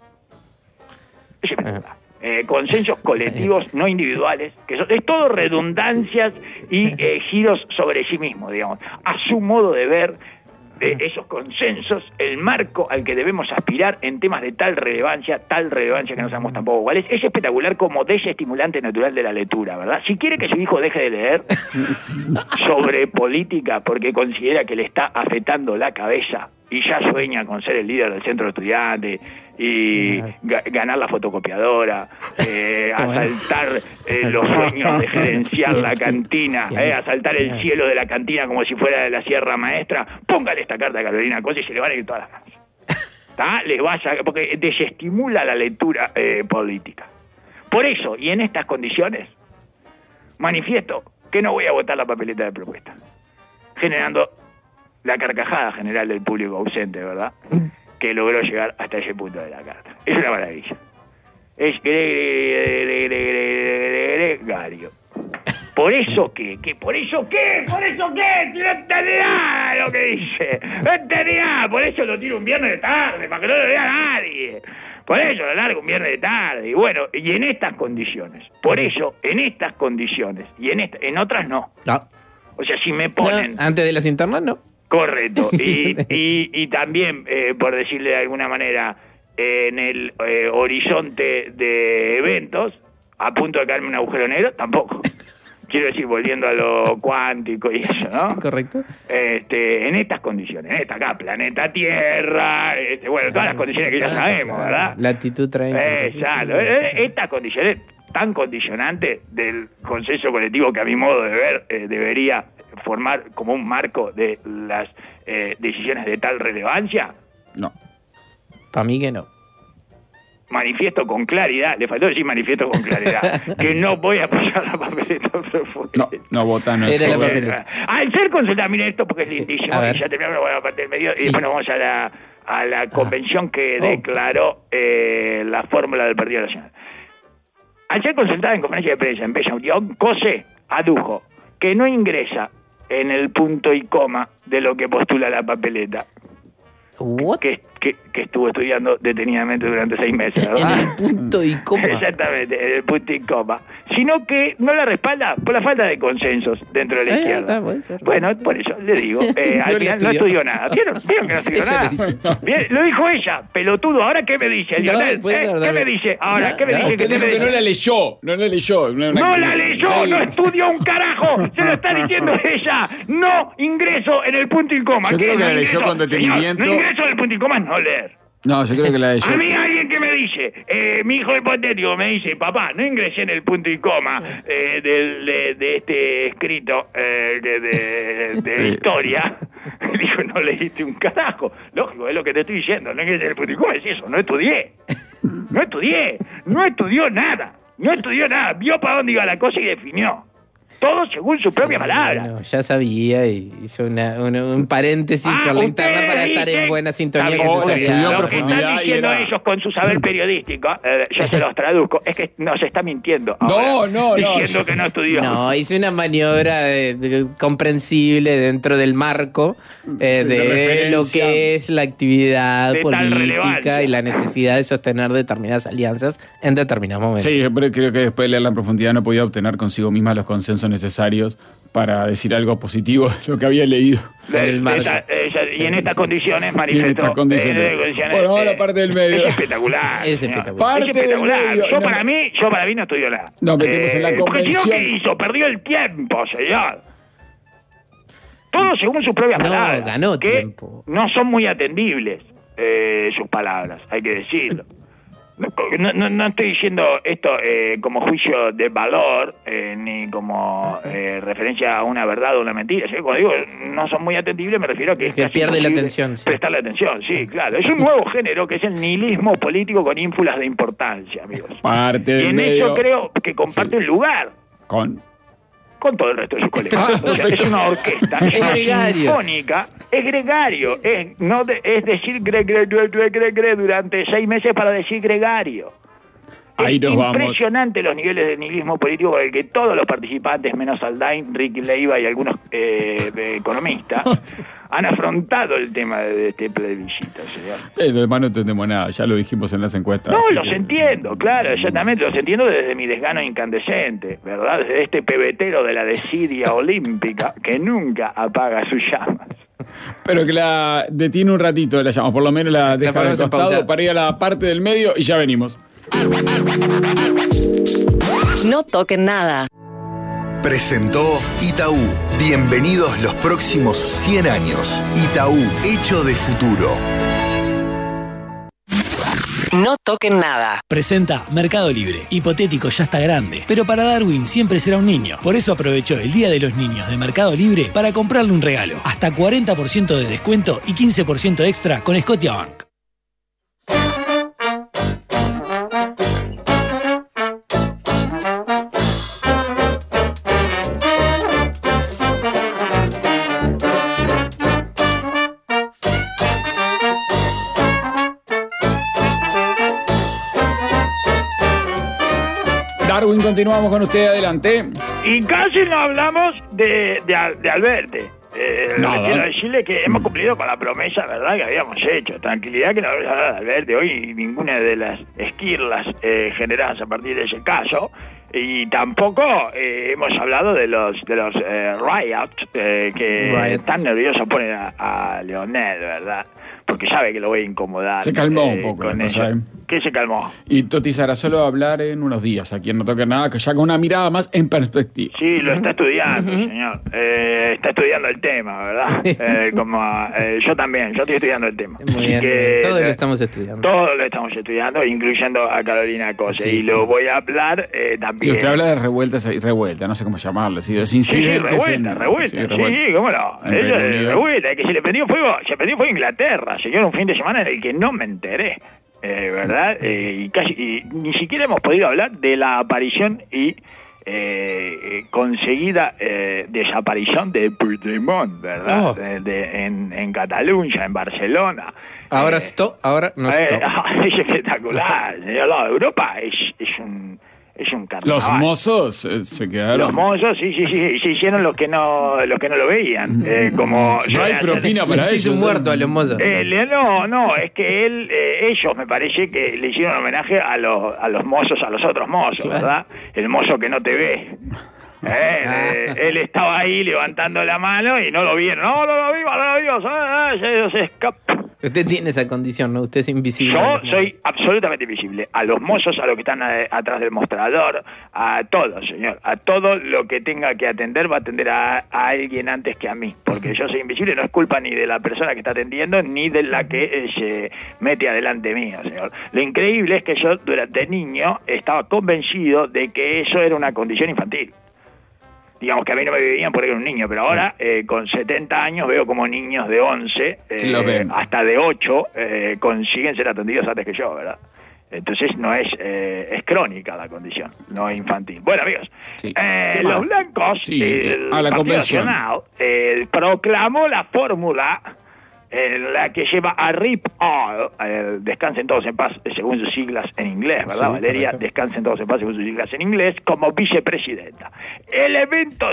Es verdad. Eh, consensos colectivos, no individuales, que son, es todo redundancias y eh, giros sobre sí mismo, digamos, a su modo de ver, de esos consensos, el marco al que debemos aspirar en temas de tal relevancia, tal relevancia que no sabemos tampoco cuál es. Es espectacular como desestimulante natural de la lectura, ¿verdad? Si quiere que su hijo deje de leer sobre política porque considera que le está afectando la cabeza y ya sueña con ser el líder del centro de estudiantes y ga- ganar la fotocopiadora, eh, asaltar eh, los sueños de gerenciar la cantina, eh, asaltar el cielo de la cantina como si fuera de la Sierra Maestra, póngale esta carta a Carolina Cosa y se le van a ir todas las ganas. ¿Tá? Les vaya, porque desestimula la lectura eh, política. Por eso, y en estas condiciones, manifiesto que no voy a votar la papeleta de propuesta, generando la carcajada general del público ausente, ¿verdad? Que logró llegar hasta ese punto de la carta. Es una maravilla. Es gregario. ¿Por eso qué? ¿Qué? ¿Por eso qué? ¿Por eso qué? Si no entendía lo que dice. No entendía. Por eso lo tiro un viernes de tarde, para que no lo vea nadie. Por eso lo largo un viernes de tarde. Y bueno, y en estas condiciones. Por eso, en estas condiciones. Y en esta, en otras no. No. O sea, si me ponen... No, antes de las internas, no. Correcto. Y, y, y también, eh, por decirle de alguna manera, eh, en el eh, horizonte de eventos, a punto de caerme un agujero negro, tampoco. Quiero decir, volviendo a lo cuántico y eso, ¿no? Sí, correcto. Este, en estas condiciones, en esta acá, planeta Tierra, este, bueno, todas las condiciones que ya sabemos, ¿verdad? Latitud treinta. Exacto. Estas condiciones tan condicionantes del consenso colectivo que a mi modo de ver eh, debería formar como un marco de las eh, decisiones de tal relevancia. No. Para mí que no. Manifiesto con claridad, le faltó decir manifiesto con claridad, que no voy a apoyar la papeleta propuesta. No, no vota, no Era es la papeleta. Al ser consultado, mire esto porque es lindísimo, a ver. y ya terminamos la buena parte del medio, Sí. y después nos vamos a la, a la convención que Oh. declaró eh, la fórmula del Partido Nacional. Al ser consultada en conferencia de prensa en Bella Unión, Cose adujo que no ingresa en el punto y coma de lo que postula la papeleta, What? que, que, que estuvo estudiando detenidamente durante seis meses, En ¿verdad? el punto y coma. Exactamente, en el punto y coma. Sino que no la respalda por la falta de consensos dentro de la Eh, izquierda. está, puede ser. Bueno, por eso le digo, eh, No al la final no estudió. estudió nada. ¿Vieron? ¿Vieron que no estudió Ella nada? lo dice. Bien, lo dijo ella, pelotudo. ¿Ahora qué me dice, No, Lionel? puede ¿Eh? ser, ¿Qué dale. me dice? Ahora, No, ¿qué me no. dice? Usted ¿Qué dijo me que no dice? la leyó, no la leyó. No, No la leyó, Sí. no estudió un carajo. Se lo está diciendo ella. No ingreso en el punto y coma. Yo ¿Qué creo que no la leyó ingreso? con detenimiento. Señor, no ingreso en el punto y coma es no leer. No, yo creo que la leyó. A mí alguien que me dice, eh, mi hijo hipotético me dice, papá, no ingresé en el punto y coma eh, del- de, de este escrito eh, de, de- de Sí. historia. Dijo, no leíste un carajo. Lógico, es lo que te estoy diciendo, no ingresé en el punto y coma, es eso, no estudié. No estudié, no estudió nada, no estudió nada, vio para dónde iba la cosa y definió. Todo según su propia palabra. Bueno, ya sabía y hizo una, una- un paréntesis Ah, con la ustedes interna para estar en dicen- buena sintonía Está con bien, sus estudió aliados, lo que profundidad están y diciendo era- ellos con su saber periodístico, eh, yo se los traduzco, es que nos está mintiendo ahora, No, no, no. diciendo que no estudió. No, hice una maniobra de- de- comprensible dentro del marco eh, Sí, de de, lo referencia. que es la actividad De tal política relevancia. y la necesidad de sostener determinadas alianzas en determinados momentos. Sí, yo creo creo que después de leerla en profundidad no podía obtener consigo misma los consensos necesarios para decir algo positivo de lo que había leído. Con el marco. Esa- esa- y en estas condiciones, Y manifiesto. en estas condiciones. eh, en estas condiciones, Bueno, ahora eh, parte del medio. Es espectacular. Es señor. espectacular. Parte Es espectacular. del medio. Yo, No, para no. mí, yo para mí no estudió nada. Nos metimos en la Porque si no, convención. ¿qué hizo? Perdió el tiempo, señor. Todo según sus propias No, palabras. ganó que tiempo. No son muy atendibles eh, sus palabras, hay que decirlo. No, no, no estoy diciendo esto eh, como juicio de valor, eh, ni como eh, referencia a una verdad o una mentira. Yo cuando digo no son muy atendibles me refiero a que, es Que casi pierde la imposible atención, sí. prestarle atención, sí, claro. Es un nuevo género que es el nihilismo político con ínfulas de importancia, amigos. Parte Y del en medio. eso creo que comparte Sí. un lugar Con. con todo el resto de sus colegas. Ah, O sea, perfecto. es una orquesta, es, Es una gregario. sinfónica, es gregario, es, no de- es decir gre, gre, gre, gre, gre, gre durante seis meses para decir gregario. Ahí Es nos vamos. impresionante los niveles de nihilismo político con el que todos los participantes, menos Aldain, Ricky Leiva y algunos eh, eh, economistas, han afrontado el tema de este plebiscito, señor. Eh, además no entendemos nada, ya lo dijimos en las encuestas. No, así los que- entiendo, claro, exactamente, los entiendo desde mi desgano incandescente, ¿verdad? Desde este pebetero de la desidia olímpica que nunca apaga sus llamas. Pero que la detiene un ratito, la llamamos, por lo menos la deja de costado para ir a la parte del medio y ya venimos. No toquen nada. Presentó Itaú. Bienvenidos los próximos cien años. Itaú, hecho de futuro. No toquen nada. Presenta Mercado Libre. Hipotético ya está grande, pero para Darwin siempre será un niño. Por eso aprovechó el Día de los Niños de Mercado Libre para comprarle un regalo. Hasta cuarenta por ciento de descuento y quince por ciento extra con Scotiabank. Darwin, continuamos con usted, adelante. Y casi no hablamos de, de, de Alberte. Eh, quiero decirle que hemos cumplido con la promesa, ¿verdad?, que habíamos hecho. Tranquilidad, que no vamos a hablar de Alberte hoy, ninguna de las esquirlas eh, generadas a partir de ese caso. Y tampoco eh, hemos hablado de los de los eh, riots eh, que Riots. tan nervioso ponen a, a Leonel, ¿verdad? Porque sabe que lo voy a incomodar. Se calmó eh, un poco. Con eso. ¿Qué se calmó? Y Toti Sarasolo va a hablar en unos días, aquí en No Toquen Nada, que ya con una mirada más en perspectiva. Sí, lo está estudiando, señor. Eh, está estudiando el tema, ¿verdad? Eh, como eh, yo también, yo estoy estudiando el tema. Muy bien, que, todos eh, lo estamos estudiando. Todos lo estamos estudiando, incluyendo a Carolina Cose. Sí. Y lo voy a hablar eh, también. Si usted habla de revueltas, revuelta, no sé cómo llamarle, sí, de los incidentes. Sí, revuelta, en, revuelta. Sí, Sí, revuelta. sí, cómo no. En Ella, Reino Unido. revuelta, que se le prendió fuego, se prendió fuego a Inglaterra, señor, un fin de semana en el que no me enteré. Eh, ¿Verdad? Eh, y, casi, y ni siquiera hemos podido hablar de la aparición y eh, conseguida eh, desaparición de Puigdemont, ¿verdad? Oh. De, de, en, en Cataluña, en Barcelona. Ahora eh, stop, ahora no eh, stop. es espectacular, señor. No, Europa es, es un es un carnaval. Los mozos eh, se quedaron. Los mozos, sí, sí, sí, se hicieron los que no, los que no lo veían. Eh, como No hay propina para Les eso. hice un muerto a los mozos. Eh, le- no, no, es que él, eh, ellos me parece que le hicieron homenaje a los, a los mozos, a los otros mozos, Claro. ¿verdad? El mozo que no te ve. Eh, eh, él estaba ahí levantando la mano y no lo vieron. No, no lo vimos, no lo vimos. Ah, se, se escapó. Usted tiene esa condición, ¿no? Usted es invisible. Yo soy absolutamente visible. A los mozos, a los que están a- atrás del mostrador, a todos, señor. A todo lo que tenga que atender va a atender a, a alguien antes que a mí. Porque yo soy invisible, no es culpa ni de la persona que está atendiendo, ni de la que eh, se mete adelante mío, señor. Lo increíble es que yo, durante niño, estaba convencido de que eso era una condición infantil. Digamos que a mí no me veían porque era un niño, pero ahora eh, con setenta años veo como niños de once, eh, Sí, lo ven. hasta de ocho, eh, consiguen ser atendidos antes que yo, ¿verdad? Entonces no es eh, es crónica la condición, no es infantil. Bueno, amigos, Sí. eh, ¿Qué los más? blancos, Sí, el a la Partido convención. Nacional, eh, proclamó la fórmula en la que lleva a Rip All, eh, descansen todos en paz, eh, según sus siglas en inglés, ¿verdad, Sí, Valeria? correcto. Descansen todos en paz, según sus siglas en inglés, como vicepresidenta. El evento...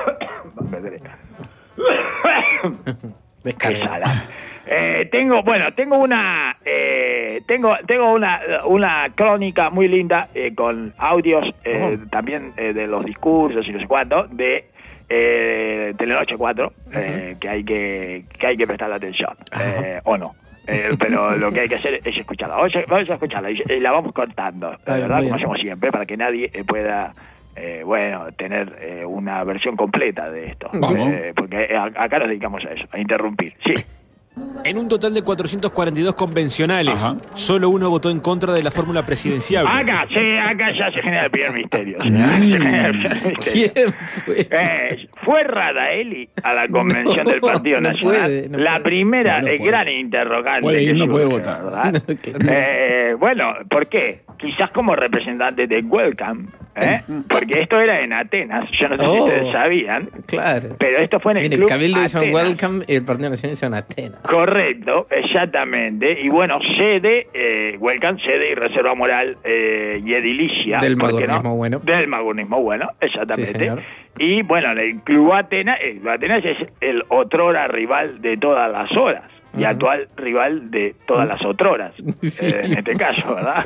Descarga. Qué salada. Eh, tengo, bueno, tengo una, eh, tengo, tengo una, una crónica muy linda eh, con audios eh, Oh. también eh, de los discursos y no sé cuánto de eh, Telenoche cuatro, eh, que hay que, que hay que prestarle atención, eh, o no. Eh, pero lo que hay que hacer es escucharla. Vamos a, vamos a escucharla y, y la vamos cortando, Ay, ¿verdad? muy Como bien. hacemos siempre, para que nadie eh, pueda, eh, bueno, tener eh, una versión completa de esto. Vamos. Eh, porque eh, acá nos dedicamos a eso, a interrumpir. Sí. En un total de cuatrocientos cuarenta y dos convencionales, Ajá. solo uno votó en contra de la fórmula presidencial. Acá, sí, acá ya se genera el primer misterio. señora. Se genera el primer misterio. ¿Quién fue? Eh, fue Radaeli a la convención No, del Partido no Nacional. puede, no la puede. primera, No, no el puede. gran interrogante. Puede ir, que no puede surge, votar. ¿verdad? No, claro. Eh, bueno, ¿por qué? Quizás como representante de Welcome, ¿eh? Porque esto era en Atenas. Yo no sé si Oh. ustedes sabían, Claro. pero esto fue en el Mire, el club Cabildo hizo un Atenas. welcome y el Partido Nacional hizo un Atenas. Correcto, exactamente. Y bueno, sede, eh, Welcome, sede y reserva moral eh, y edilicia. Del ¿por qué magonismo no? bueno. Del magonismo bueno, exactamente. Sí, señor. Y bueno, el Club Atenas, el Club Atenas es el otrora rival de todas las horas. y actual rival de todas las otroras, sí. eh, en este caso, ¿verdad?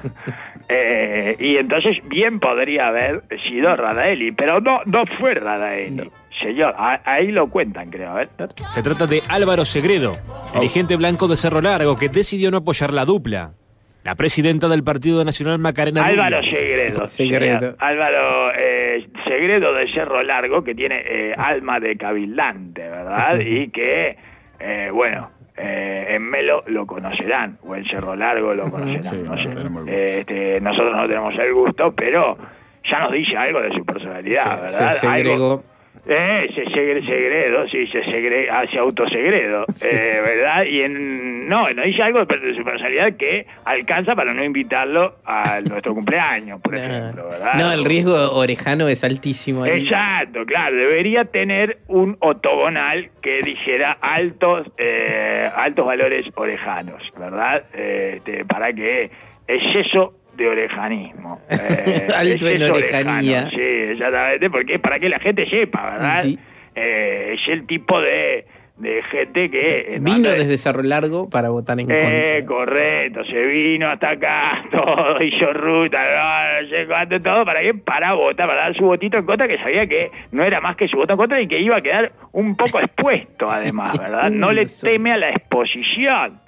Eh, y entonces bien podría haber sido Radaeli, pero no, no fue Radaeli. No. Señor, a, ahí lo cuentan, creo. A ver. Se trata de Álvaro Segredo, dirigente blanco de Cerro Largo, que decidió no apoyar la dupla. La presidenta del Partido Nacional, Macarena Álvaro Rubio. Segredo. Segredo. Álvaro eh, Segredo de Cerro Largo, que tiene eh, alma de cabildante, ¿verdad? Y que, eh, bueno, eh, en Melo lo conocerán, o en Cerro Largo lo conocerán, sí, no sé. Eh, este, nosotros no tenemos el gusto, pero ya nos dice algo de su personalidad, sí, ¿verdad? Se segregó. Algo, Eh, se segre, segredo, sí, se segre, hace autosegredo, sí. eh, ¿verdad? Y en, no, nos dice algo de su personalidad que alcanza para no invitarlo a nuestro cumpleaños, por ejemplo, ¿verdad? No, el riesgo orejano es altísimo ahí. Exacto, claro, debería tener un ortogonal que dijera altos, eh, altos valores orejanos, ¿verdad? Eh, este, para que exceso de orejanismo. Eh, Alto en orejanía. Orejano, sí, exactamente, porque es para que la gente sepa, ¿verdad? Sí. Eh, es el tipo de, de gente que... Eh, vino desde Cerro Largo para votar en eh, contra. Correcto, se vino hasta acá, todo, hizo ruta, no, no sé cuánto, todo, ¿para qué? Para votar, para dar su votito en contra, que sabía que no era más que su voto en contra y que iba a quedar un poco expuesto, además, sí. ¿verdad? No le teme a la exposición.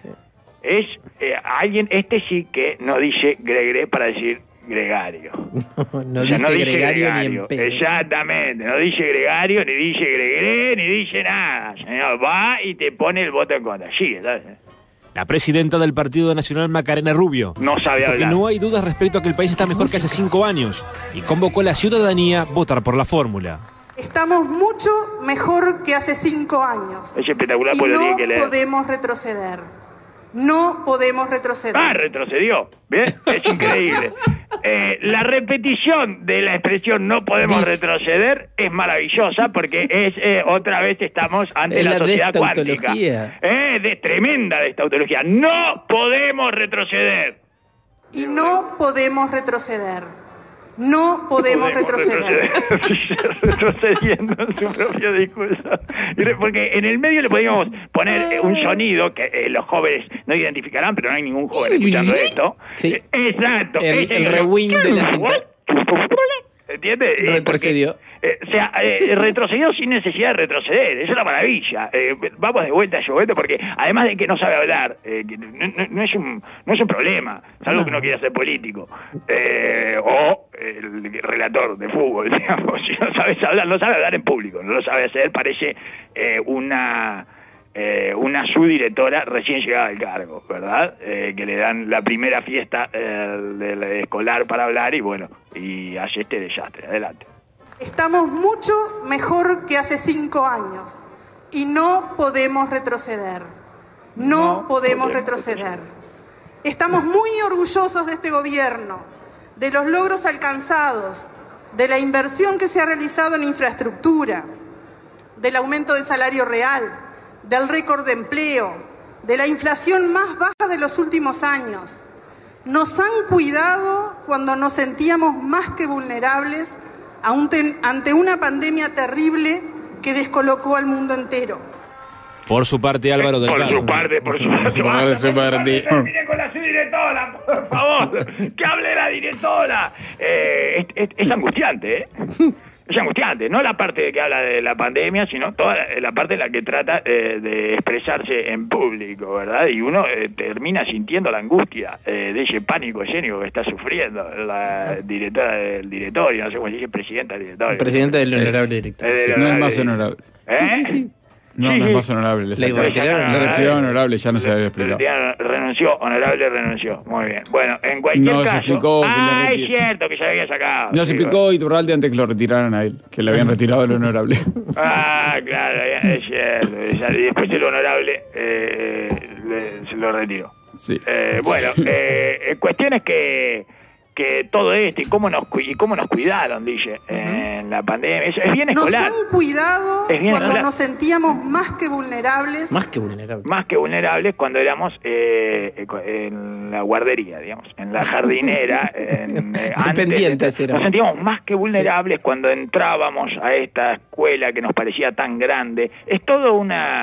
Es eh, alguien, este sí que no dice Gregre para decir gregario. No, no, o sea, dice, no dice gregario, gregario ni en pedo. Exactamente, no dice gregario, ni dice Gregre, ni dice nada. Señor, va y te pone el voto en contra. Sí, ¿sabes? La presidenta del Partido Nacional, Macarena Rubio, no sabe hablar. Porque no hay dudas respecto a que el país está mejor que hace cinco años y convocó a la ciudadanía a votar por la fórmula. Estamos mucho mejor que hace cinco años. Es espectacular, y pues no lo tiene que leer. podemos retroceder. No podemos retroceder. Ah, retrocedió. ¿Bien? Es increíble. Eh, la repetición de la expresión no podemos Dice. retroceder es maravillosa porque es eh, otra vez estamos ante es la, la sociedad cuántica. Eh, de tremenda destautología. No podemos retroceder. Y no podemos retroceder. No podemos, podemos retroceder. retroceder. Retrocediendo en su propio discurso. Porque en el medio le podíamos poner un sonido que eh, los jóvenes no identificarán, pero no hay ningún joven escuchando esto. Sí. Eh, exacto. El, el rewind de la cinta. ¿Entiendes? Retrocedió. Eh, o sea, eh, retrocedió sin necesidad de retroceder. Es una maravilla. Eh, vamos de vuelta a Llobetto porque además de que no sabe hablar, eh, que no, no, no, es un, no es un problema, salvo no. que no quiera ser político. Eh, o el relator de fútbol, digamos. Si no sabes hablar, no sabe hablar en público, no lo sabe hacer, parece eh, una... Eh, una subdirectora recién llegada al cargo, ¿verdad? Eh, que le dan la primera fiesta eh, del escolar para hablar y bueno, y hace este desastre. Adelante. Estamos mucho mejor que hace cinco años y no podemos retroceder. No, no podemos, podemos retroceder. Estamos muy orgullosos de este gobierno, de los logros alcanzados, de la inversión que se ha realizado en infraestructura, del aumento del salario real, del récord de empleo, de la inflación más baja de los últimos años. Nos han cuidado cuando nos sentíamos más que vulnerables ante una pandemia terrible que descolocó al mundo entero. Por su parte, Álvaro Delgado. Por su parte, por su parte. Por su parte. Termine con la subdirectora, por favor. Que hable la directora. Eh, es, es, es angustiante, ¿eh? Es angustiante, no la parte que habla de la pandemia, sino toda la, la parte en la que trata eh, de expresarse en público, ¿verdad? Y uno eh, termina sintiendo la angustia eh, de ese pánico escénico que está sufriendo la directora del directorio, no sé cómo se dice, presidenta del directorio. Presidenta del honorable directorio. Sí, no es más honorable. ¿Eh? Sí, sí, sí. No, sí, no es más honorable. Le retiraron, le retiraron honorable, ya no se había explicado. Renunció, honorable renunció. Muy bien. Bueno, en cualquier no caso... se explicó que ah, le es cierto, que se había sacado. No sí, se explicó Iturralde antes que lo retiraran a él, que le habían retirado el honorable. Ah, claro, es cierto. Y después el honorable eh, le, se lo retiró. Sí. Eh, bueno, eh, cuestiones que... que todo esto y cómo nos y cómo nos cuidaron, dice, uh-huh. en la pandemia. Es, es bien escolar. Nos han cuidado bien cuando escolar. Nos sentíamos más que vulnerables. Más que vulnerables. Más que vulnerables cuando éramos eh, en la guardería, digamos, en la jardinera. en, eh, Dependientes antes, nos sentíamos más que vulnerables sí. cuando entrábamos a esta escuela que nos parecía tan grande. Es todo una...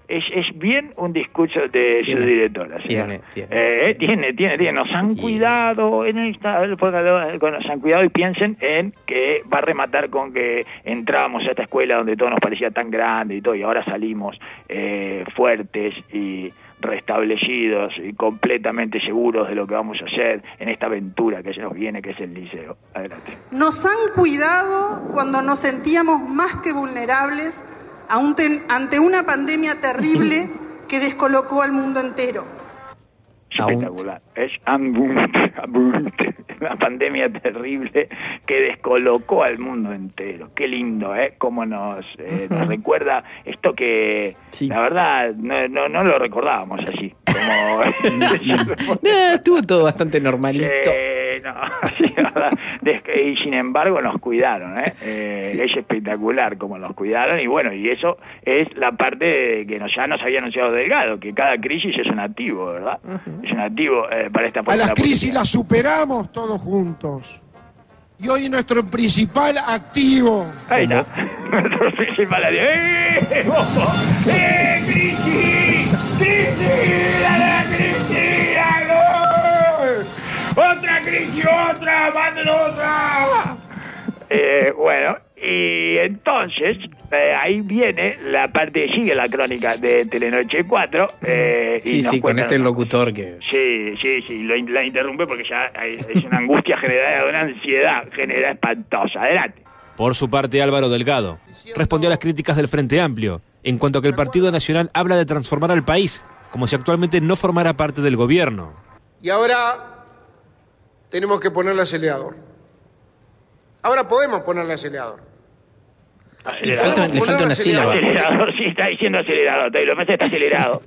es, es bien un discurso de Tiene, su directora. tiene, tiene. Eh, tiene, tiene, tiene. Nos han Tiene. cuidado en esta, nos han cuidado y piensen en que va a rematar con que entrábamos a esta escuela donde todo nos parecía tan grande y todo, y ahora salimos eh, fuertes y restablecidos y completamente seguros de lo que vamos a hacer en esta aventura que se nos viene, que es el liceo. Adelante. Nos han cuidado cuando nos sentíamos más que vulnerables ante, ante una pandemia terrible que descolocó al mundo entero. Espectacular. Es ambulante, ambulante. Una pandemia terrible que descolocó al mundo entero. Qué lindo, ¿eh? Cómo nos, eh, nos recuerda esto que, Sí. la verdad, no, no, no lo recordábamos así. Como... Nah, estuvo todo bastante normalito. Eh, no, sí, la verdad. Des- y sin embargo nos cuidaron, ¿eh? Eh, Sí. Es espectacular cómo nos cuidaron, y bueno, y eso es la parte de que nos, ya nos había anunciado Delgado, que cada crisis es un activo, ¿verdad? Es un activo eh, para esta A las fórmula crisis política. las superamos todos juntos. Y hoy nuestro principal activo. Ahí está. Nuestro principal adiós. ¡Eh! ¡Ojo! ¡Eh! ¡Crisis! ¡Crisis! ¡La, la crisis! ¡La, ¡Otra crisis! ¡Otra! ¡Manden otra! Eh, bueno, y entonces eh, ahí viene la parte, sigue la crónica de Telenoche cuatro. Eh, y Sí, nos sí, con cuentan este una locutor que... Sí, sí, sí, lo, la interrumpe porque ya hay- es una angustia generada, una ansiedad generada espantosa. Adelante. Por su parte, Álvaro Delgado respondió a las críticas del Frente Amplio en cuanto a que el Partido Nacional habla de transformar al país, como si actualmente no formara parte del gobierno. Y ahora tenemos que ponerle acelerador. Ahora podemos ponerle acelerador. Le falta, le falta una sílaba. Acelerador, sí, está diciendo acelerador, lo que pasa es que está acelerado.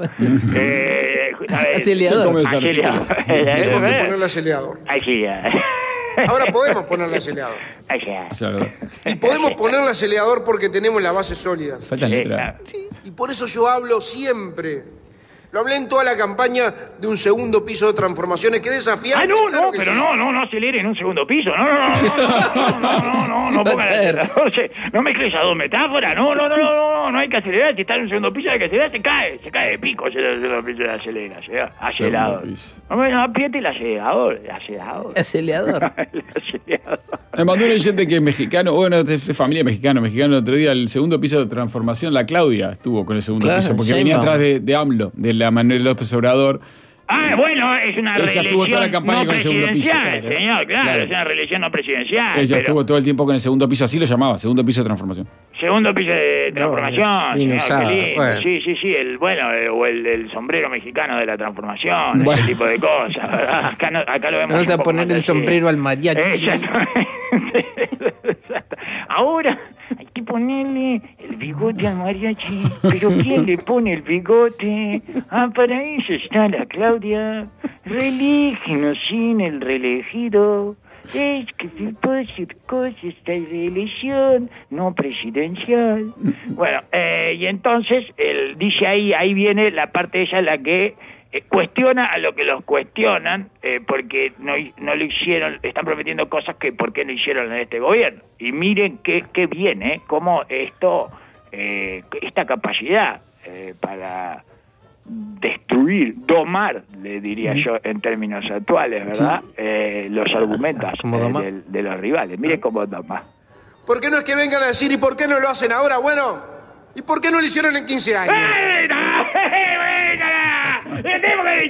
eh, a ver, Acelerador. Son como los Acelerador. artículos. Tenemos que ponerle acelerador. Ahí sí, Ahora podemos ponerle acelerador. ahí sí. O sea, lo- Y podemos ponerle acelerador porque tenemos la base sólida. faltan Eh, letras. Y por eso yo hablo siempre. Lo hablé en toda la campaña de un segundo piso de transformaciones que desafiante. Ah, no, claro no, que pero sí. no, no, no acelere en un segundo piso. No, no, no, no, no, no, no, no, Se no va a ponga el caer. acelerador. se- No mezcle esas dos metáforas. No, no, no, no, no, no hay que acelerar. Si está en un segundo piso hay que acelerar, se cae, se cae de pico. Si está en un segundo piso se acelera, acelera, acelerador. Segundo piso. No, no, apriete el acelerador, el acelerador. Acelerador. El acelerador. Me mandó un oyente que es mexicano, bueno, es de familia mexicana, mexicano el otro día, el segundo piso de transformación, la Claudia estuvo con el segundo Claro, piso, porque Sheinbaum. venía atrás de, de AMLO, de la Manuel López Obrador. Ah, bueno, es una Ella reelección estuvo toda la campaña no con el segundo piso, presidencial, claro. señor, claro, Claro. es una reelección no presidencial. Ella pero estuvo todo el tiempo con el segundo piso, así lo llamaba, segundo piso de transformación. Segundo piso de transformación, bien señor, usado, qué lindo. bueno. Sí, sí, sí, el bueno, eh, o el, el sombrero mexicano de la transformación, Bueno. ese tipo de cosas, ¿verdad? Acá, no, acá lo vemos Vamos un a poco poner más el así. sombrero al mariachi. Exactamente. Exacto. Ahora hay que ponerle el bigote al mariachi. ¿Pero quién le pone el bigote? Ah, para eso está la Claudia. Reelígenos sin el reelegido. Es que se puede decir cosas, esta reelección no presidencial. Bueno, eh, y entonces él dice ahí, ahí viene la parte ella en la que eh, cuestiona a lo que los cuestionan, eh, porque no, no lo hicieron, están prometiendo cosas que por qué no hicieron en este gobierno. Y miren qué, qué viene, eh, cómo esto, eh, esta capacidad eh, para destruir, domar, le diría yo en términos actuales, ¿verdad? Eh, los argumentos ¿Cómo eh, doma? de, de los rivales. Miren cómo doma. ¿Por qué no es que vengan a decir y por qué no lo hacen ahora? Bueno, ¿y por qué no lo hicieron en quince años? ¡Eh, no! ¡Eh, venga! ¡Tenemos que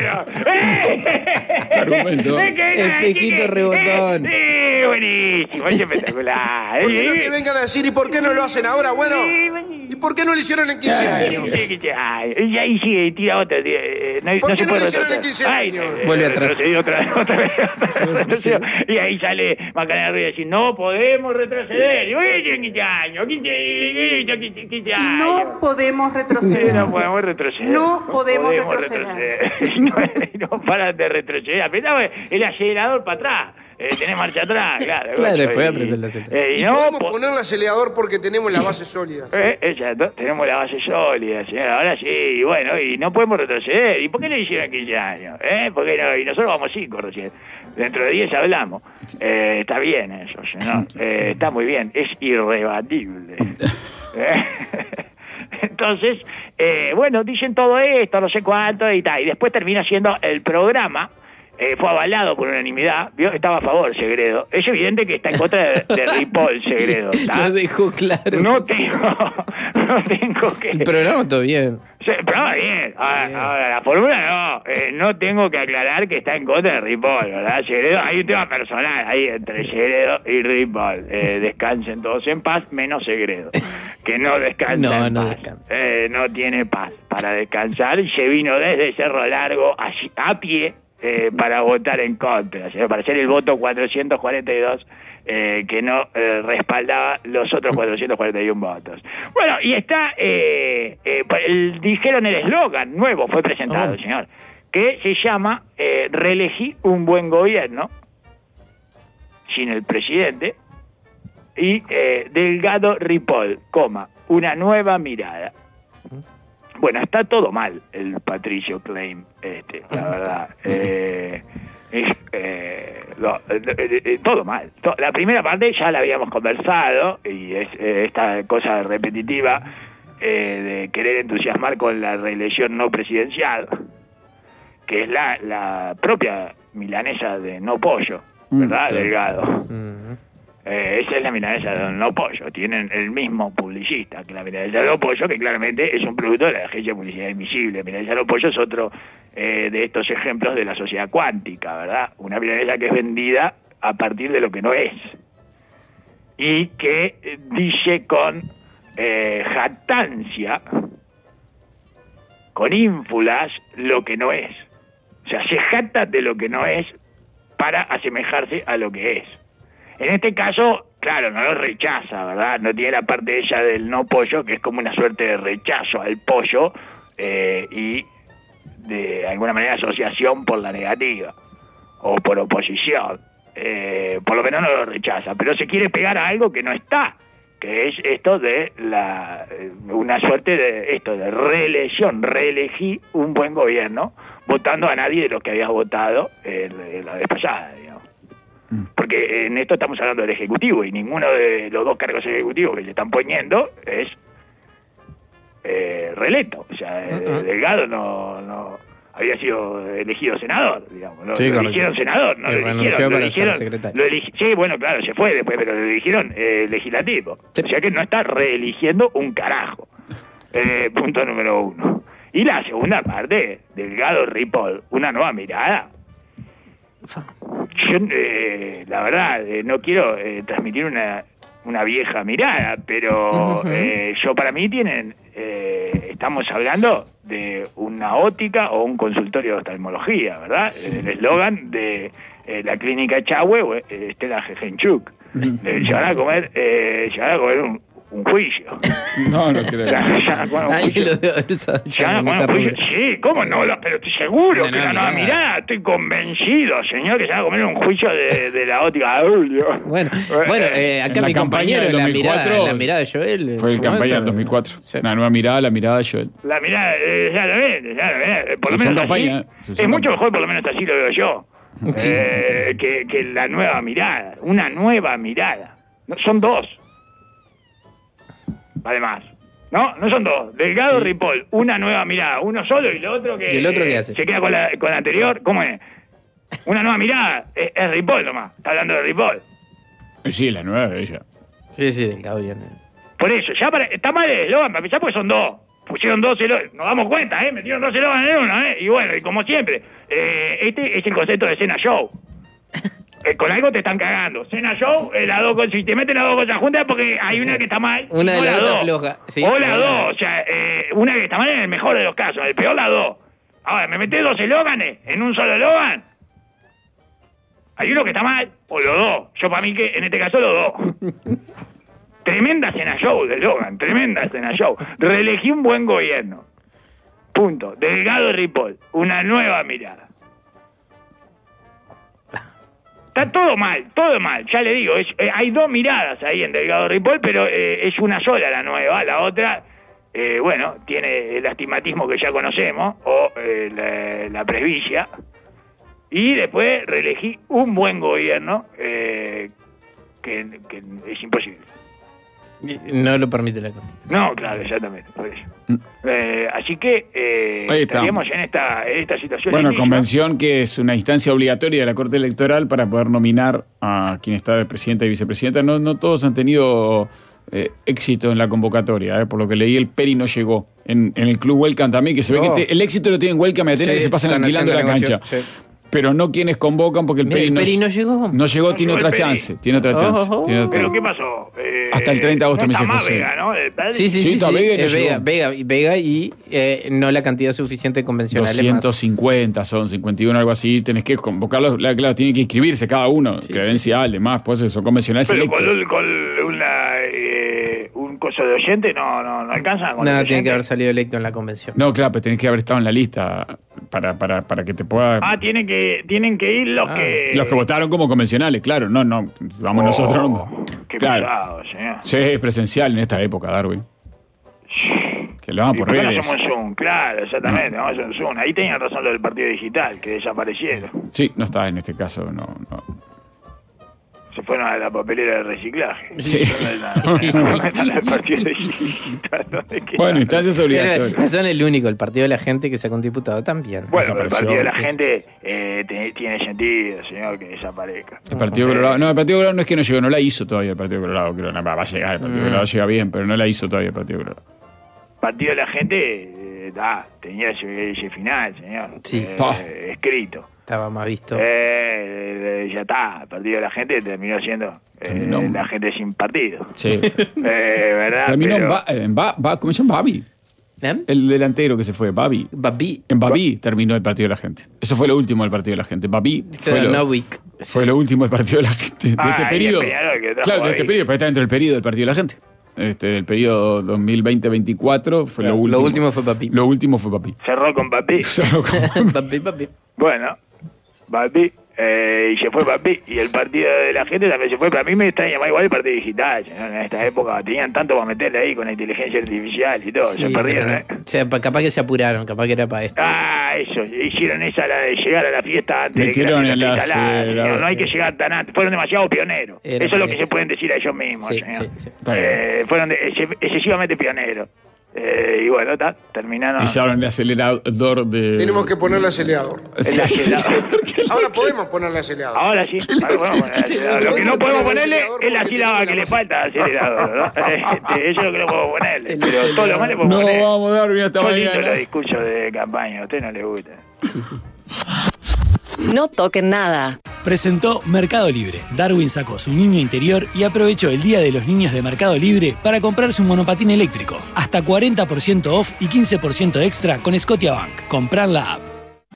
dinero! ¿Qué argumento? El pejito rebotón. ¡Sí, buenísimo! Es espectacular. ¿Por qué no es que ¿eh? vengan a decir y por qué no lo hacen ahora? Bueno, ¿y por qué no lo hicieron en quince años? Ay, y ahí sigue, tira otra. tira, eh, no, ¿Por no qué se no puede lo hicieron en retroceder. quince Ay, años? eh, Vuelve atrás. retrocedió otra vez, otra vez, otra vez, retrocedió. Y ahí sale Macarena Ruiz y dice, no podemos retroceder. Y oye, quince años, quince, quince, quince Y años. no podemos retroceder. No podemos retroceder. No podemos retroceder. retroceder. No, no paran de retroceder. Apretamos el acelerador para atrás. Eh, tenés marcha atrás, claro. Claro, Y- después apretar el acelerador. eh, y Y no, podemos po- ponerle acelerador porque tenemos la base sólida. eh, exacto, tenemos la base sólida, señor. Ahora sí, y bueno, y no podemos retroceder. ¿Y por qué le hicieron quince años? ¿Eh? Porque no, y nosotros vamos cinco recién. Dentro de diez hablamos. Eh, está bien eso, señor. Eh, está muy bien, es irrebatible. Eh, Entonces, Entonces, eh, bueno, dicen todo esto, no sé cuánto y tal. Y después termina siendo el programa. Eh, fue avalado por unanimidad, ¿vio? Estaba a favor Segredo. Es evidente que está en contra de, de Ripoll, Segredo. Lo dejó claro. No tengo, no tengo que... El programa todo bien. Sí, el programa bien. Ahora, bien. ahora la fórmula no. Eh, no tengo que aclarar que está en contra de Ripoll, ¿verdad? Segredo, hay un tema personal ahí entre Segredo y Ripoll. Eh, descansen todos en paz, menos Segredo, que no descansa no, en no paz. Descansa. Eh, no tiene paz para descansar y se vino desde Cerro Largo a, a pie. Eh, para votar en contra, ¿sí? Para hacer el voto cuatrocientos cuarenta y dos eh, que no eh, respaldaba los otros cuatrocientos cuarenta y uno votos. Bueno, y está, eh, eh, el, dijeron el eslogan nuevo, fue presentado, oh. señor, que se llama eh, reelegí un buen gobierno sin el presidente y eh, Delgado Ripoll, coma, una nueva mirada. Bueno, está todo mal el Patricio Claim, este, la verdad. Eh, es, eh, lo, eh, eh, todo mal. To- la primera parte ya la habíamos conversado y es eh, esta cosa repetitiva eh, de querer entusiasmar con la reelección no presidencial, que es la, la propia milanesa de no pollo, ¿verdad, mm, Delgado? Mm-hmm. Eh, esa es la milanesa de No Pollo. Tienen el mismo publicista que la milanesa de No Pollo, que claramente es un producto de la agencia de publicidad invisible. La milanesa de No Pollo es otro eh, de estos ejemplos de la sociedad cuántica, ¿verdad? Una milanesa que es vendida a partir de lo que no es. Y que eh, dice con eh, jactancia, con ínfulas, lo que no es. O sea, se jacta de lo que no es para asemejarse a lo que es. En este caso, claro, no lo rechaza, ¿verdad? No tiene la parte ella del no pollo, que es como una suerte de rechazo al pollo eh, y de alguna manera asociación por la negativa o por oposición. Eh, por lo menos no lo rechaza, pero se quiere pegar a algo que no está, que es esto de la una suerte de esto de reelección. Reelegí un buen gobierno votando a nadie de los que habías votado eh, la vez pasada, digamos. Porque en esto estamos hablando del Ejecutivo y ninguno de los dos cargos ejecutivos que se están poniendo es eh, reelecto. O sea, uh-huh. Delgado no, no había sido elegido senador, digamos. ¿No? Sí, lo eligieron senador, no lo eligieron. Lo eligieron lo eligi- sí, bueno, claro, se fue después, pero lo eligieron eh, legislativo. Sí. O sea que no está reeligiendo un carajo. Eh, punto número uno. Y la segunda parte, Delgado Ripoll, una nueva mirada. Yo, eh, la verdad, eh, no quiero eh, transmitir una, una vieja mirada, pero uh-huh. eh, yo para mí tienen, eh, estamos hablando de una óptica o un consultorio de oftalmología, ¿verdad? Sí. El eslogan de eh, la clínica Chahue o eh, Estela Jejenchuk. Eh, llevar a comer, eh, llevar a comer un, un juicio. No, no creo. Sí, ¿cómo no? Pero estoy seguro no, que no, la nueva mirada, estoy convencido, señor, que se va a comer un juicio de, de la óptica de Julio. Bueno, bueno eh, acá mi compañero, la mirada, la mirada de Joel. Fue el campaña del dos mil cuatro. Sí. Una nueva mirada, la mirada de Joel. La mirada, eh, ya lo ves, ya lo ves. Por lo menos campaña, así, es mucho mejor, por lo menos así lo veo yo. Sí. Eh, que, que la nueva mirada, una nueva mirada. No, son dos. Además, ¿no? No son dos. Delgado, sí. Ripoll, una nueva mirada. Uno solo y el otro que... ¿Y el otro eh, qué hace? Se queda con la, con la anterior. ¿Cómo es? Una nueva mirada. Es, es Ripoll nomás. Está hablando de Ripoll. Sí, la nueva de ella. Sí, sí, Delgado viene. Por eso, ya para, está mal el eslogan, para empezar, porque son dos. Pusieron dos eslogans. Nos damos cuenta, ¿eh? Metieron dos eslogans en uno, ¿eh? Y bueno, y como siempre, eh, este es el concepto de cena show. Eh, con algo te están cagando. Cena show, eh, las dos cosas, si te meten las dos cosas juntas es porque hay una que está mal. Una de las dos floja. Sí, o las dos, o sea, eh, una que está mal en el mejor de los casos, en el peor las dos. Ahora, me metés dos eslóganes en un solo eslogan. Hay uno que está mal, o los dos. Yo para mí que en este caso los dos. Tremenda cena show de eslogan, tremenda cena show. Reelegí un buen gobierno. Punto. Delgado Ripoll, una nueva mirada. Está todo mal, todo mal, ya le digo, es, eh, hay dos miradas ahí en Delgado Ripoll, pero eh, es una sola la nueva, la otra, eh, bueno, tiene el astigmatismo que ya conocemos, o eh, la, la presbicia, y después reelegí un buen gobierno, eh, que, que es imposible. No lo permite la Constitución. No, claro, exactamente, por eso. Mm. Eh, así que eh, Ahí estaríamos en esta, en esta situación. Bueno, inicia. convención que es una instancia obligatoria de la Corte Electoral para poder nominar a quien está de presidenta y vicepresidenta. No, no todos han tenido eh, éxito en la convocatoria. Eh. Por lo que leí, el Peri no llegó. En, en el Club Welcome también, que se ve Oh. que te- el éxito lo tienen Welcome y Atenas, Sí, que se pasan están alquilando la haciendo cancha. negocio, sí. Pero no quienes convocan porque el Mira, Peri, el no, Peri no llegó. no llegó, No tiene llegó otra el Peri. chance. Tiene otra Oh, chance. oh, tiene otra- ¿Pero qué pasó? Eh, Hasta el treinta de agosto, no me está dice más José. Vega, ¿no? El padre. Sí, sí, Sí, sí. está sí, Vega y no es Vega, llegó. Vega, Vega y eh, no la cantidad suficiente de convencionales más. doscientos cincuenta son, cincuenta y uno, algo así. Tenés que convocarlos. la- Claro, tienen que inscribirse cada uno. Sí, credencial, demás. Pues eso, convencionales Pero selectos. con, con una, eh, un coso de oyente no, no, no alcanza. Con Nada, los tiene que haber oyentes. salido electo en la convención. No, claro, pero tenés que haber estado en la lista para, para, para que te pueda... Ah, tienen que, tienen que ir los Ah. que... Los que votaron como convencionales, claro. No, no, vamos Oh, nosotros. No. Qué Claro. pesado, señor. Sí, es presencial en esta época, Darwin. Que lo hagan ¿Y por por qué no redes. hacemos un Zoom? Claro, exactamente, vamos a hacer un Zoom. Ahí tenían razón lo del partido digital, que desaparecieron. Sí, no está en este caso, no. no. Se fueron a la papelera de reciclaje. Sí. No metan al partido digital. ¿no? ¿De qué Bueno, hablan? instancias No obligatorias. son el único, el partido de la gente que sacó un diputado también. Bueno, pero el Desapareció. partido de la gente eh, te- tiene sentido, señor, que desaparezca. El Partido Colorado. No, el Partido Colorado no es que no llegó, no la hizo todavía el Partido Colorado. Creo, no, va a llegar, el Partido Mm. Colorado llega bien, pero no la hizo todavía el Partido Colorado. Partido de la gente, eh, da, tenía ese, ese final, señor. Sí. Eh, Pa. escrito. Estaba más visto. Eh, eh, ya está, el partido de la gente terminó siendo eh, Terminó. la gente sin partido. Sí. Eh, ¿verdad? Terminó en, Pero- ba, en ba, ba- ¿cómo se llama? Babi. ¿Eh? El delantero que se fue, Babi. Babi. En Babi terminó el Partido de la Gente. Eso fue lo último del Partido de la Gente. Babi fue Claro, lo, Novik. fue lo último del Partido de la Gente. De Ah, este y el periodo. Peñarol que trajo Claro, de este ahí. periodo, pero está dentro del periodo del Partido de la Gente. Este, del periodo dos mil veinte veinticuatro fue Claro, lo lo último. último fue Babi. Lo último fue Babi. Cerró con Papi. Solo como- Babi, Babi. Bueno, Papi. Eh, y se fue Papi. Y el partido de la gente también se fue. Para mí me extraña más igual el partido digital. ¿no? En esta época tenían tanto para meterle ahí con la inteligencia artificial y todo. Sí, se perdieron, pero ¿eh? no. O sea, pa- capaz que se apuraron, capaz que era para esto. Ah, eso. Hicieron esa la de llegar a la fiesta antes Metieron de que en la la- fiesta esté instalada, sí, señor. la- No hay que llegar tan antes. Fueron demasiado pioneros. Era Eso es lo que esto. se pueden decir a ellos mismos, Sí, señor. sí, sí. Eh, fueron de- ex- excesivamente pioneros. Eh, y bueno, ta, terminaron. Pisaron el acelerador de. Tenemos que ponerle acelerador. el acelerador. Ahora podemos ponerle acelerador. Ahora sí, ahora podemos poner Sí, sí, acelerador. Lo que no podemos podemos poner ponerle acelerador es la porque sílaba tenemos que la le falta al acelerador, ¿no? Este, eso es lo que no podemos ponerle. Pero todo lo demás le No, podemos poner. vamos a dar bien hasta Son lindos mañana. los discursos de campaña, a usted no le gusta. No toquen nada. Presentó Mercado Libre. Darwin sacó su niño interior y aprovechó el Día de los Niños de Mercado Libre para comprarse un monopatín eléctrico. Hasta cuarenta por ciento off y quince por ciento extra con Scotiabank. Comprar la app.